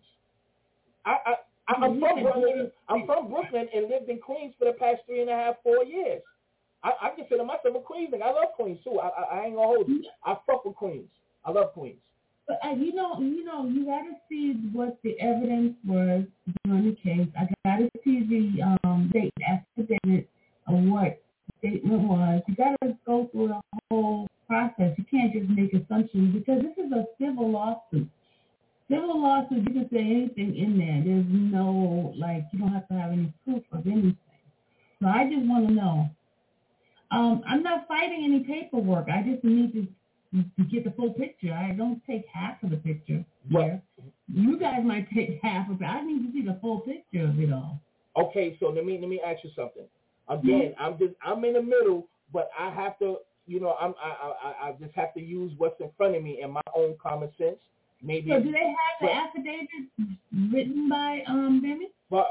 I'm from Brooklyn. I'm from Brooklyn and lived in Queens for the past 3.5, 4 years. I consider myself a Queens nigga. I love Queens too. I ain't gonna hold you. I fuck with Queens. I love Queens. But you gotta see what the evidence was during the case. I gotta see the state affidavit of what the statement was. You gotta go through the whole process. You can't just make assumptions because this is a civil lawsuit. Civil lawsuit, you can say anything in there. There's no, you don't have to have any proof of anything. So I just want to know. I'm not fighting any paperwork. I just need to get the full picture. I don't take half of the picture here. You guys might take half of it. I need to see the full picture of it all. Okay, so let me ask you something. Again, I'm in the middle, but I have to, I just have to use what's in front of me and my own common sense. Maybe. So do they have the affidavit written by Benny? But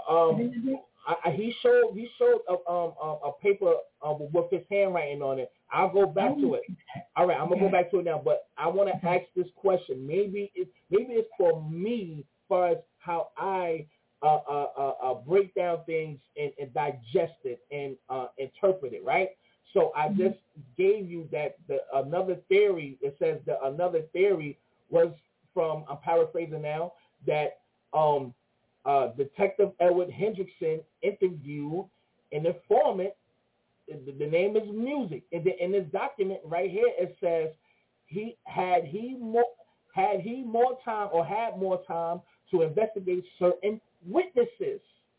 he showed a paper with his handwriting on it. I'll go back to it. All right, I'm gonna go back to it now. But I want to ask this question. Maybe it's for me as far as how I break down things and digest it and interpret it. Right. So I just gave you that another theory. It says that another theory was from, I'm paraphrasing now, that Detective Edward Hendrickson interviewed an informant. The name is Music. In this document right here, it says had more time to investigate certain witnesses,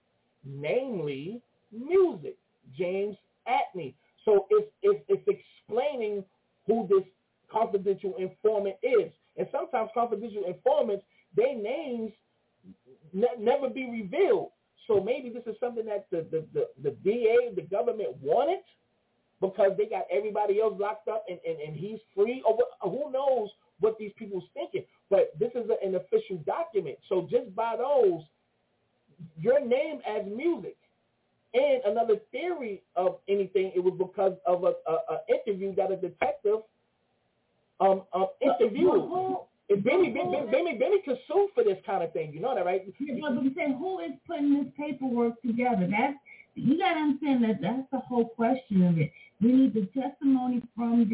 namely Music, James Atney. So it's explaining who this confidential informant is. And sometimes confidential informants, their names never be revealed. So maybe this is something that the DA, the government wanted because they got everybody else locked up and he's free. Or who knows what these people's thinking. But this is an official document. So just by those, your name as Music. And another theory of anything, it was because of a interview that a detective interviewed. Benny could sue for this kind of thing. You know that, right? But you say, who is putting this paperwork together? You got to understand that's the whole question of it. We need the testimony from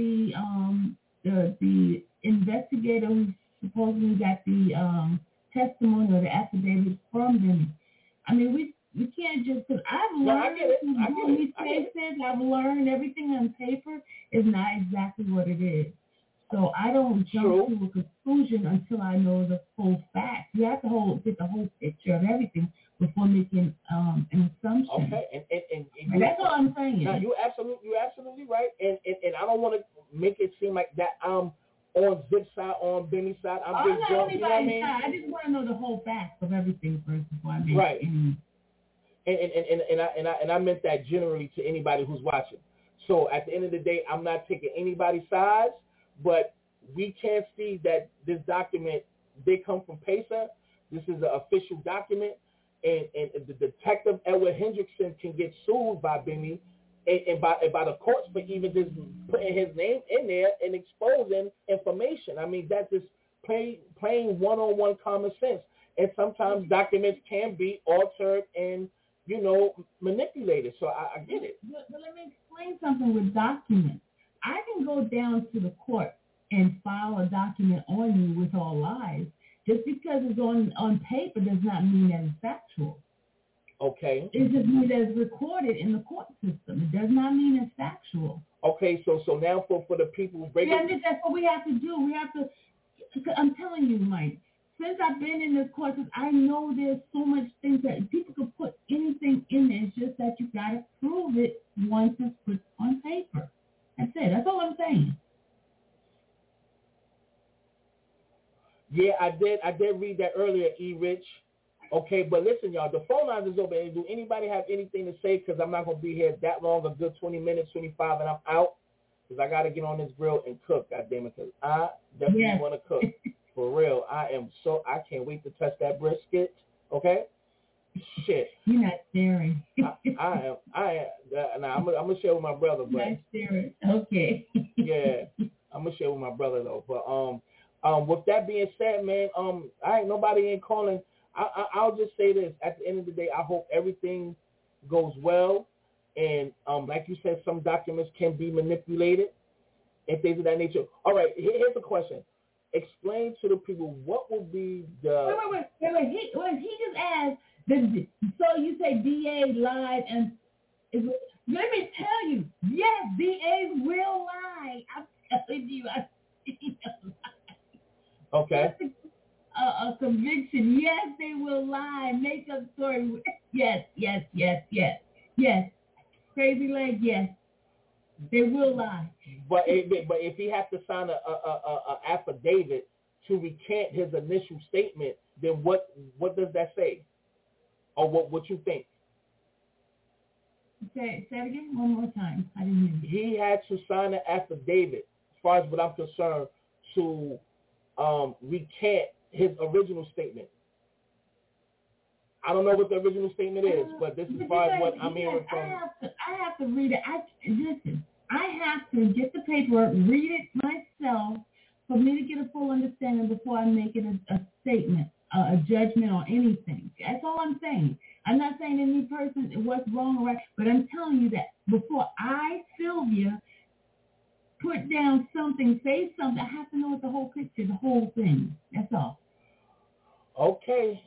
the investigator who supposedly got the testimony or the affidavit from Benny. I mean, we can't just, because I've learned in these cases, I've learned everything on paper is not exactly what it is. So I don't jump to a conclusion until I know the full facts. You have to get the whole picture of everything before making an assumption. Okay, and that's all I'm saying. No, you're absolutely right. And I don't want to make it seem like that I'm on Zip's side, on Benny's side. I'm just drunk. You know what I mean? I just want to know the whole facts of everything first before I make any. And I meant that generally to anybody who's watching. So at the end of the day, I'm not taking anybody's sides. But we can see that this document did come from PESA. This is an official document, and the detective Edward Hendrickson can get sued by Benny and by the courts for even just putting his name in there and exposing information. I mean, that's just plain one-on-one common sense. And sometimes documents can be altered and manipulated. So I get it. But let me explain something with documents. I can go down to the court and file a document on you with all lies. Just because it's on paper does not mean that it's factual. Okay. It just means that it's recorded in the court system. It does not mean it's factual. Okay, so now for the people... That's what we have to do. We have to... I'm telling you, Mike, since I've been in this court, I know there's so much things that people can put anything in there. It's just that you got to prove it once it's put on paper. That's it. That's all I'm saying. Yeah, I did read that earlier, E. Rich. Okay, but listen, y'all, the phone lines is open. Do anybody have anything to say? Because I'm not going to be here that long, a good 20 minutes, 25, and I'm out. Because I got to get on this grill and cook, goddammit, because I definitely want to cook. for real. I can't wait to touch that brisket. Okay. Shit. You're not staring. I am. Now I'm gonna share with my brother, but. You're not staring. Okay. Yeah, I'm gonna share with my brother though. But with that being said, man, nobody ain't calling. I'll just say this. At the end of the day, I hope everything goes well. And like you said, some documents can be manipulated and things of that nature. All right, here's a question. Explain to the people what will be the... Wait. He just asked, so you say DA lied and... Let me tell you, yes, DAs will lie. I'm telling you, I've seen them lie. Okay. A conviction, yes, they will lie. Make up story. Yes. Crazy leg, yes. They will lie. But if he has to sign a affidavit to recant his initial statement, then what does that say? Or what you think? Say it again one more time. I didn't hear you. He had to sign an affidavit, as far as what I'm concerned, to recant his original statement. I don't know what the original statement is, but this is as far as what I'm hearing from. I have to read it. Listen, I have to get the paperwork, read it myself, for me to get a full understanding before I make it a statement, a judgment on anything. That's all I'm saying. I'm not saying any person what's wrong or right, but I'm telling you that before I, Sylvia, put down something, say something, I have to know what the whole picture, the whole thing. That's all. Okay.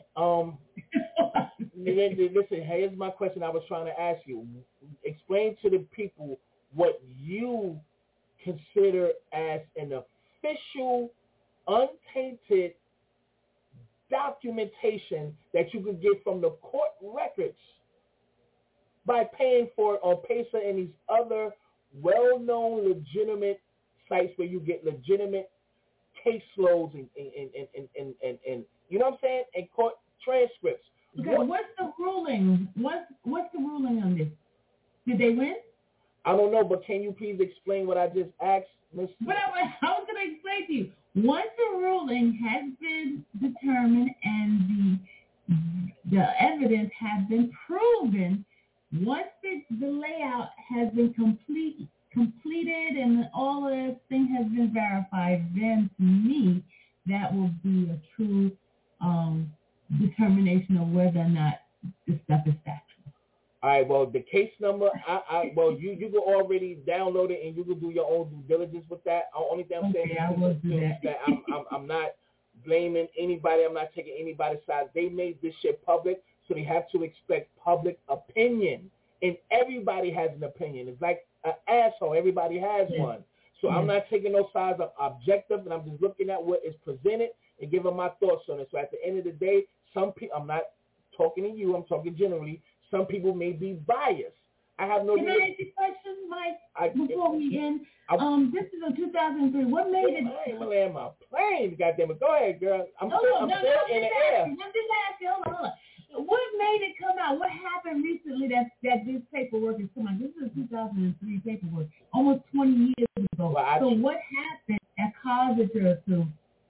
Listen, here's my question I was trying to ask you. Explain to the people what you consider as an official, untainted documentation that you could get from the court records by paying for it on PACER and these other well-known legitimate sites where you get legitimate caseloads and you know what I'm saying, and court transcripts. Okay, what's the ruling? What's the ruling on this? Did they win? I don't know, but can you please explain what I just asked, Ms. But I was going to explain to you. Once the ruling has been determined and the evidence has been proven, once the layout has been completed and all of this thing has been verified, then to me, that will be a true determination of whether or not this stuff is factual. All right, well, the case number, you can already download it and you can do your own due diligence with that. Only thing I'm saying is that I'm not blaming anybody. I'm not taking anybody's side. They made this shit public, so they have to expect public opinion. And everybody has an opinion. It's like an asshole. Everybody has one. So I'm not taking those sides. I'm objective, and I'm just looking at what is presented and giving my thoughts on it. So at the end of the day, some people, I'm not talking to you. I'm talking generally. Some people may be biased. I have no... Can I ask you a question, Mike, before we end? This is a 2003. What made it... I ain't going to land my plane, goddammit. Go ahead, girl. I'm still in the air. I'm just asking. Hold on. What made it come out? What happened recently that this paperwork is coming out? This is 2003 paperwork, almost 20 years ago. Well, so what happened that caused it to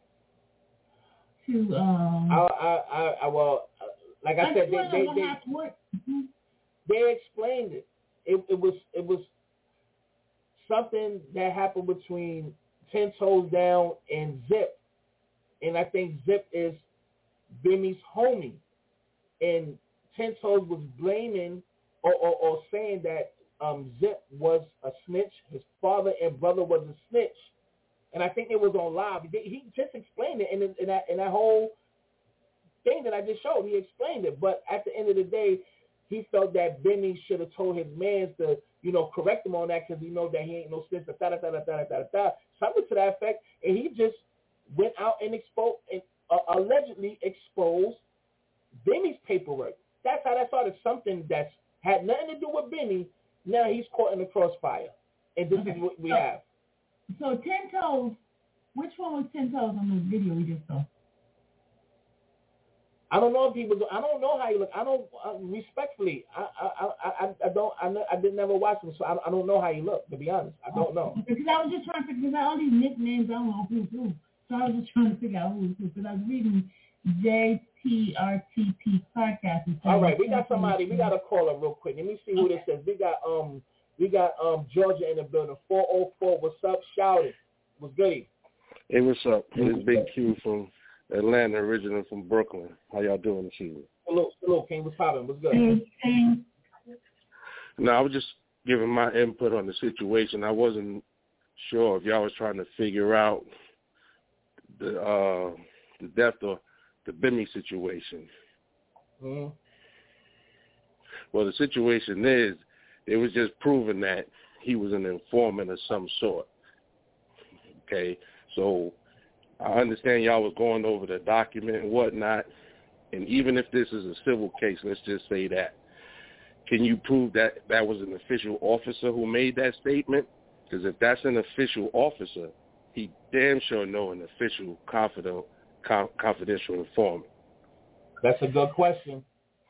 like I said, they explained it. It was something that happened between 10 Toes Down and Zip, and I think Zip is Bimmy's homie, and 10 Toes was blaming or saying that Zip was a snitch. His father and brother was a snitch, and I think it was on live. He just explained it in that whole thing that I just showed. He explained it, but at the end of the day, he felt that Benny should have told his mans to, correct him on that because he know that he ain't no snitch, something to that effect, and he just went out and exposed and allegedly exposed Benny's paperwork. That's how that started. Something that's had nothing to do with Benny. Now he's caught in the crossfire, and this is what we have. So 10 Toes, which one was 10 Toes on the video we just saw? I don't know if he was. I don't know how he looked. I don't respectfully. I don't. I didn't never watch him, so I don't know how he looked. To be honest, I don't know. Because I was just trying to figure out all these nicknames. I don't know who's who. So I was just trying to figure out who was who, because I was reading JTRTP podcast. All right, we got somebody. We got a caller real quick. Let me see who this is. We got Georgia in the building. 404. What's up? Shout it. What's good? Hey, what's up? This is Big Q from Atlanta, originally from Brooklyn. How y'all doing this evening? Hello, King. What's poppin'? What's good? Hey. No, I was just giving my input on the situation. I wasn't sure if y'all was trying to figure out the death of the Bimmy situation. Mm-hmm. Well, the situation is, it was just proven that he was an informant of some sort. Okay, so I understand y'all was going over the document and whatnot, and even if this is a civil case, let's just say that. Can you prove that that was an official officer who made that statement? Because if that's an official officer, he damn sure know an official confidential informant. That's a good question.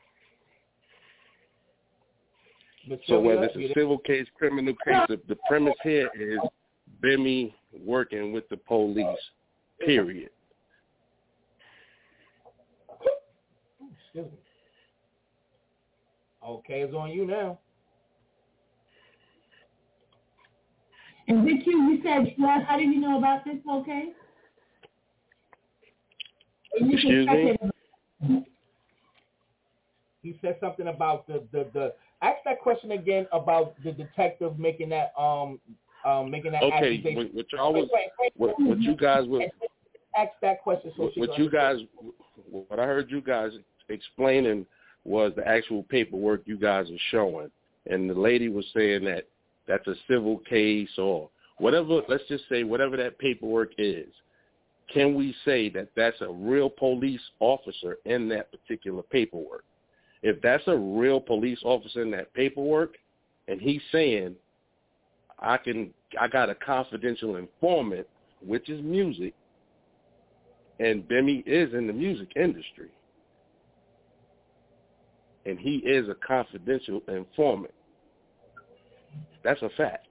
So whether it's a civil case, criminal case, the premise here is Bimmy working with the police, period. Excuse me. Okay, it's on you now. And Vic, you said, how did you know about this, okay? Excuse me? He said something about the ask that question again about the detective making that okay, accusation. what you guys were ask that question. So what I heard you guys explaining was the actual paperwork you guys are showing, and the lady was saying that that's a civil case or whatever. Let's just say whatever that paperwork is. Can we say that that's a real police officer in that particular paperwork? If that's a real police officer in that paperwork, and he's saying, I got a confidential informant, which is music, and Bimmy is in the music industry, and he is a confidential informant. That's a fact.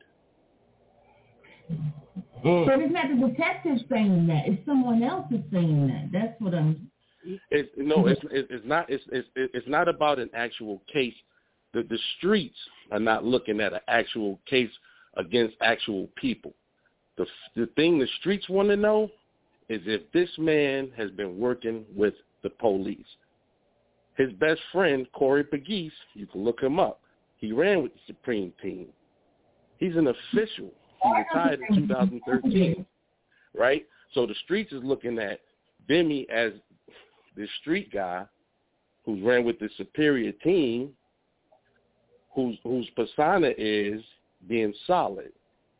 So it's not the detective saying that; it's someone else is saying that. That's what I'm. It's not. It's not about an actual case. The streets are not looking at an actual case against actual people. The thing the streets want to know is if this man has been working with the police. His best friend, Corey Pegues, you can look him up. He ran with the Supreme Team. He's an official. He retired in 2013, right? So the streets is looking at Bimmy as this street guy who's ran with the superior team, whose persona is being solid.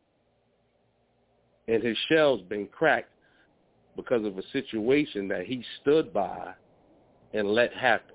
And his shell's been cracked because of a situation that he stood by and let happen.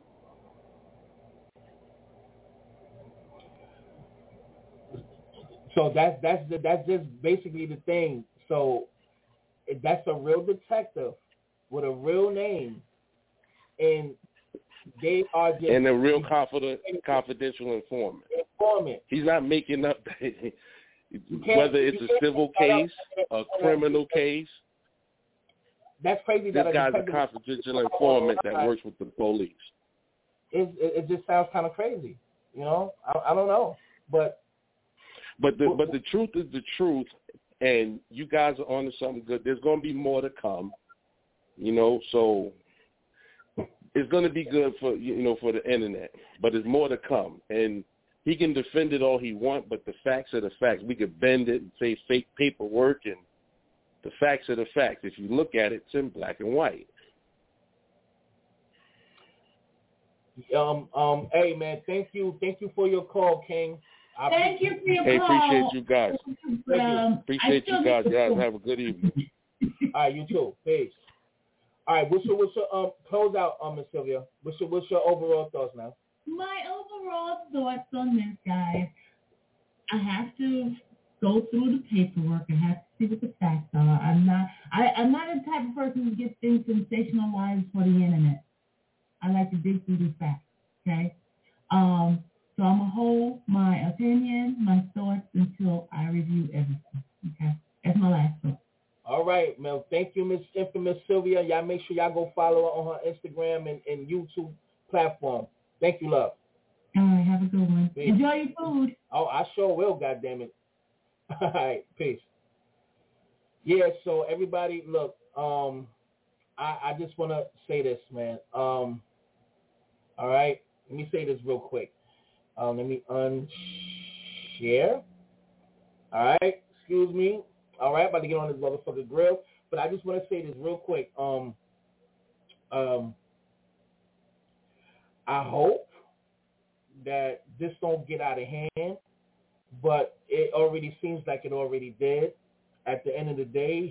So that's just basically the thing. So if that's a real detective with a real name, and they are just and a real confidential informant. He's not making up whether it's a civil case, a criminal case. That's crazy. This guy's a confidential informant that works with the police. It just sounds kind of crazy, you know. I don't know, but the truth is the truth, and you guys are onto something good. There's going to be more to come, you know. So it's going to be good for for the internet, but there's more to come, and he can defend it all he wants, but the facts are the facts. We could bend it and say fake paperwork, and the facts are the facts. If you look at it, it's in black and white. Hey man, thank you for your call, King. Thank you for your call. Appreciate you guys. Appreciate you guys. Guys, have a good evening. All right, you too. Peace. All right, what's your close out, Ms. Sylvia? What's your overall thoughts now? My overall thoughts on this, guys. I have to go through the paperwork. I have to see what the facts are. I'm not the type of person who gets things sensationalized for the internet. I like to dig through the facts. Okay. So I'm going to hold my opinion, my thoughts, until I review everything. Okay? That's my last thought. All All right, Mel. Thank you, Miss Infamous Sylvia. Y'all make sure y'all go follow her on her Instagram and YouTube platform. Thank you, love. All right, have a good one. Peace. Enjoy your food. Oh, I sure will, goddammit. All right, peace. Yeah, so everybody, look, I just want to say this, man. All right, let me say this real quick. Let me unshare. All right, excuse me. All right, about to get on this motherfucker grill, but I just want to say this real quick. I hope that this don't get out of hand, but it already seems like it already did. At the end of the day,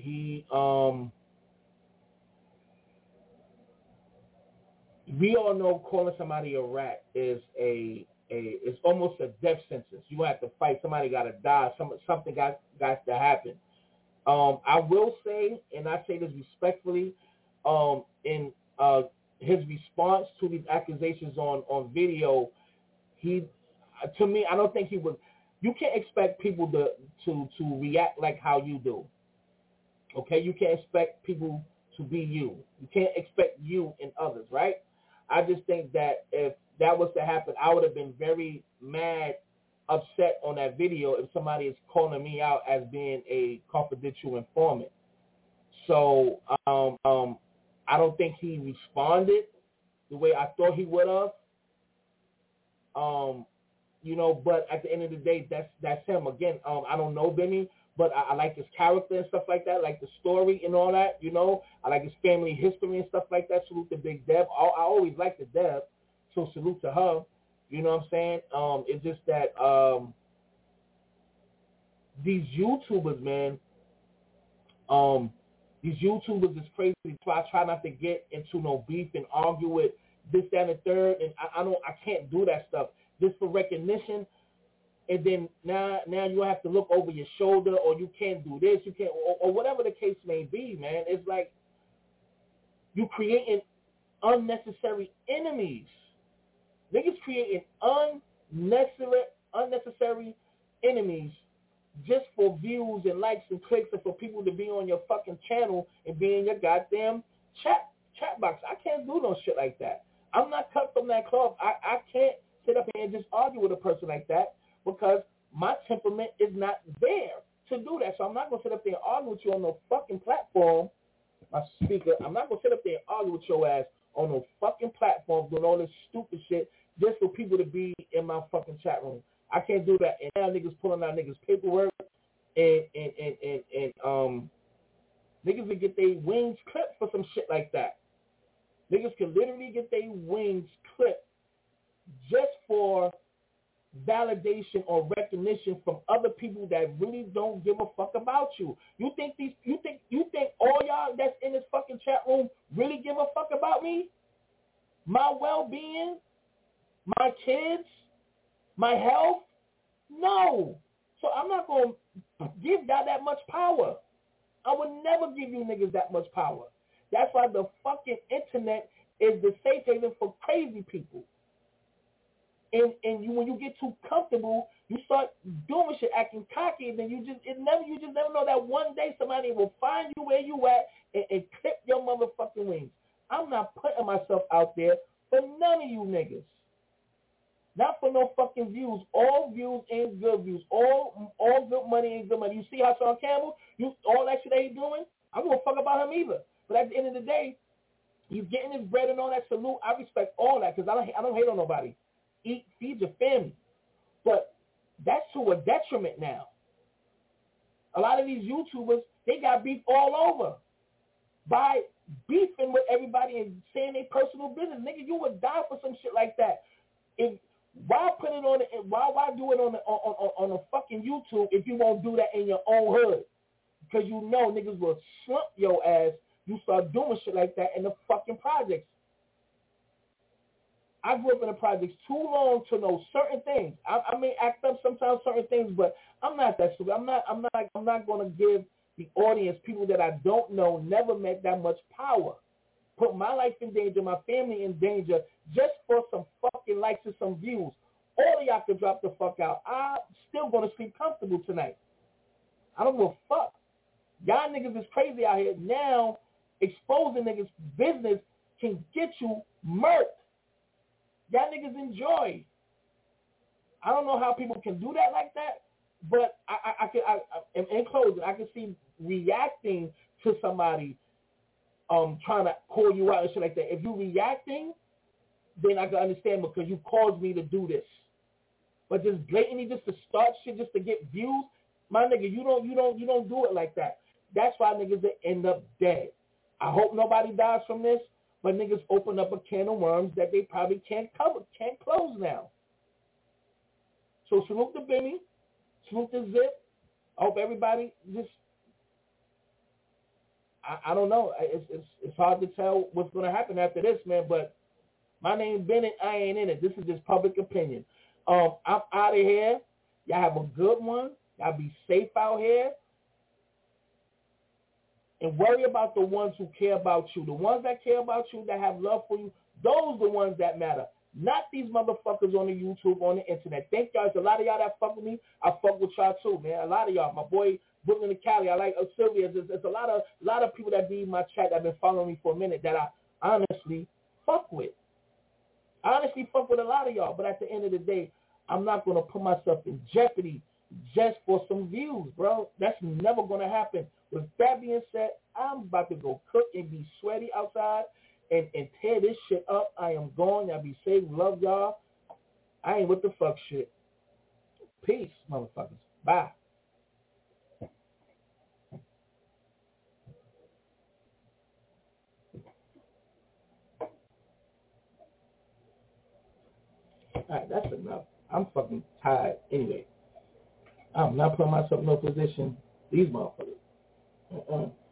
we all know calling somebody a rat is it's almost a death sentence. You have to fight. Somebody got to die. Something got to happen. I will say, and I say this respectfully, in his response to these accusations on video, to me, I don't think he would. You can't expect people to react like how you do. Okay, you can't expect people to be you. You can't expect you and others, right? I just think that if that was to happen, I would have been very mad, upset on that video if somebody is calling me out as being a confidential informant. So I don't think he responded the way I thought he would have. But at the end of the day, that's him. Again, I don't know Benny, but I like his character and stuff like that, like the story and all that, I like his family history and stuff like that. Salute to Big Deb. I always liked the Deb, so salute to her. You know what I'm saying? It's just that these YouTubers, man, these YouTubers is crazy. So I try not to get into no beef and argue with this, that, and the third, and I can't do that stuff just for recognition. And then now you have to look over your shoulder, or you can't do this, you can't, or whatever the case may be, man. It's like you creating unnecessary enemies. Niggas creating unnecessary enemies just for views and likes and clicks and for people to be on your fucking channel and be in your goddamn chat box. I can't do no shit like that. I'm not cut from that cloth. I can't sit up here and just argue with a person like that because my temperament is not there to do that. So I'm not going to sit up there and argue with you on no fucking platform, my speaker. I'm not going to sit up there and argue with your ass on no fucking platform doing all this stupid shit just for people to be in my fucking chat room. I can't do that. And now niggas pulling out niggas paperwork and niggas will get their wings clipped for some shit like that. Niggas can literally get their wings clipped just for validation or recognition from other people that really don't give a fuck about you. You think all y'all that's in this fucking chat room really give a fuck about me? My well-being? My kids? My health? No. So I'm not going to give y'all that much power. I would never give you niggas that much power. That's why the fucking internet is the safe haven for crazy people. And when you get too comfortable, you start doing shit, acting cocky, and then you just never know that one day somebody will find you where you at and clip your motherfucking wings. I'm not putting myself out there for none of you niggas. Not for no fucking views. All views ain't good views. All good money ain't good money. You see how Sean Campbell, all that shit that he's doing? I don't give a fuck about him either. But at the end of the day, he's getting his bread and all that. Salute. I respect all that because I don't hate on nobody. Eat, feed your family. But that's to a detriment now. A lot of these YouTubers, they got beef all over by beefing with everybody and saying their personal business. Nigga, you would die for some shit like that. Why put it on? Why do it on a fucking YouTube if you won't do that in your own hood? Because you know niggas will slump your ass. You start doing shit like that in the fucking projects. I grew up in the projects too long to know certain things. I may act up sometimes certain things, but I'm not that stupid. I'm not going to give the audience, people that I don't know, never met that much power. Put my life in danger, my family in danger, just for some fucking likes and some views. All of y'all can drop the fuck out. I'm still going to sleep comfortable tonight. I don't give a fuck. Y'all niggas is crazy out here. Now, exposing niggas' business can get you murked. Y'all niggas enjoy. I don't know how people can do that like that, but I in closing, I can see reacting to somebody trying to call you out and shit like that. If you reacting, then I can understand because you caused me to do this. But just blatantly just to start shit just to get views, my nigga, you don't do it like that. That's why niggas that end up dead. I hope nobody dies from this, but niggas open up a can of worms that they probably can't close now. So salute the Bimmy, salute the Zip. I hope everybody just, I don't know. It's hard to tell what's going to happen after this, man, but my name Bennett, I ain't in it. This is just public opinion. I'm out of here. Y'all have a good one. Y'all be safe out here. And worry about the ones who care about you. The ones that care about you, that have love for you, those are the ones that matter. Not these motherfuckers on the YouTube, on the internet. Thank y'all. There's a lot of y'all that fuck with me. I fuck with y'all too, man. A lot of y'all. My boy Brooklyn and Cali. I like Sylvia. There's a lot of people that be in my chat that have been following me for a minute that I honestly fuck with. I honestly fuck with a lot of y'all. But at the end of the day, I'm not going to put myself in jeopardy just for some views, bro. That's never going to happen. With that being said, I'm about to go cook and be sweaty outside and tear this shit up. I am going. Y'all be safe. Love y'all. I ain't with the fuck shit. Peace, motherfuckers. Bye. All right, that's enough. I'm fucking tired. Anyway, I'm not putting myself in no position. These motherfuckers.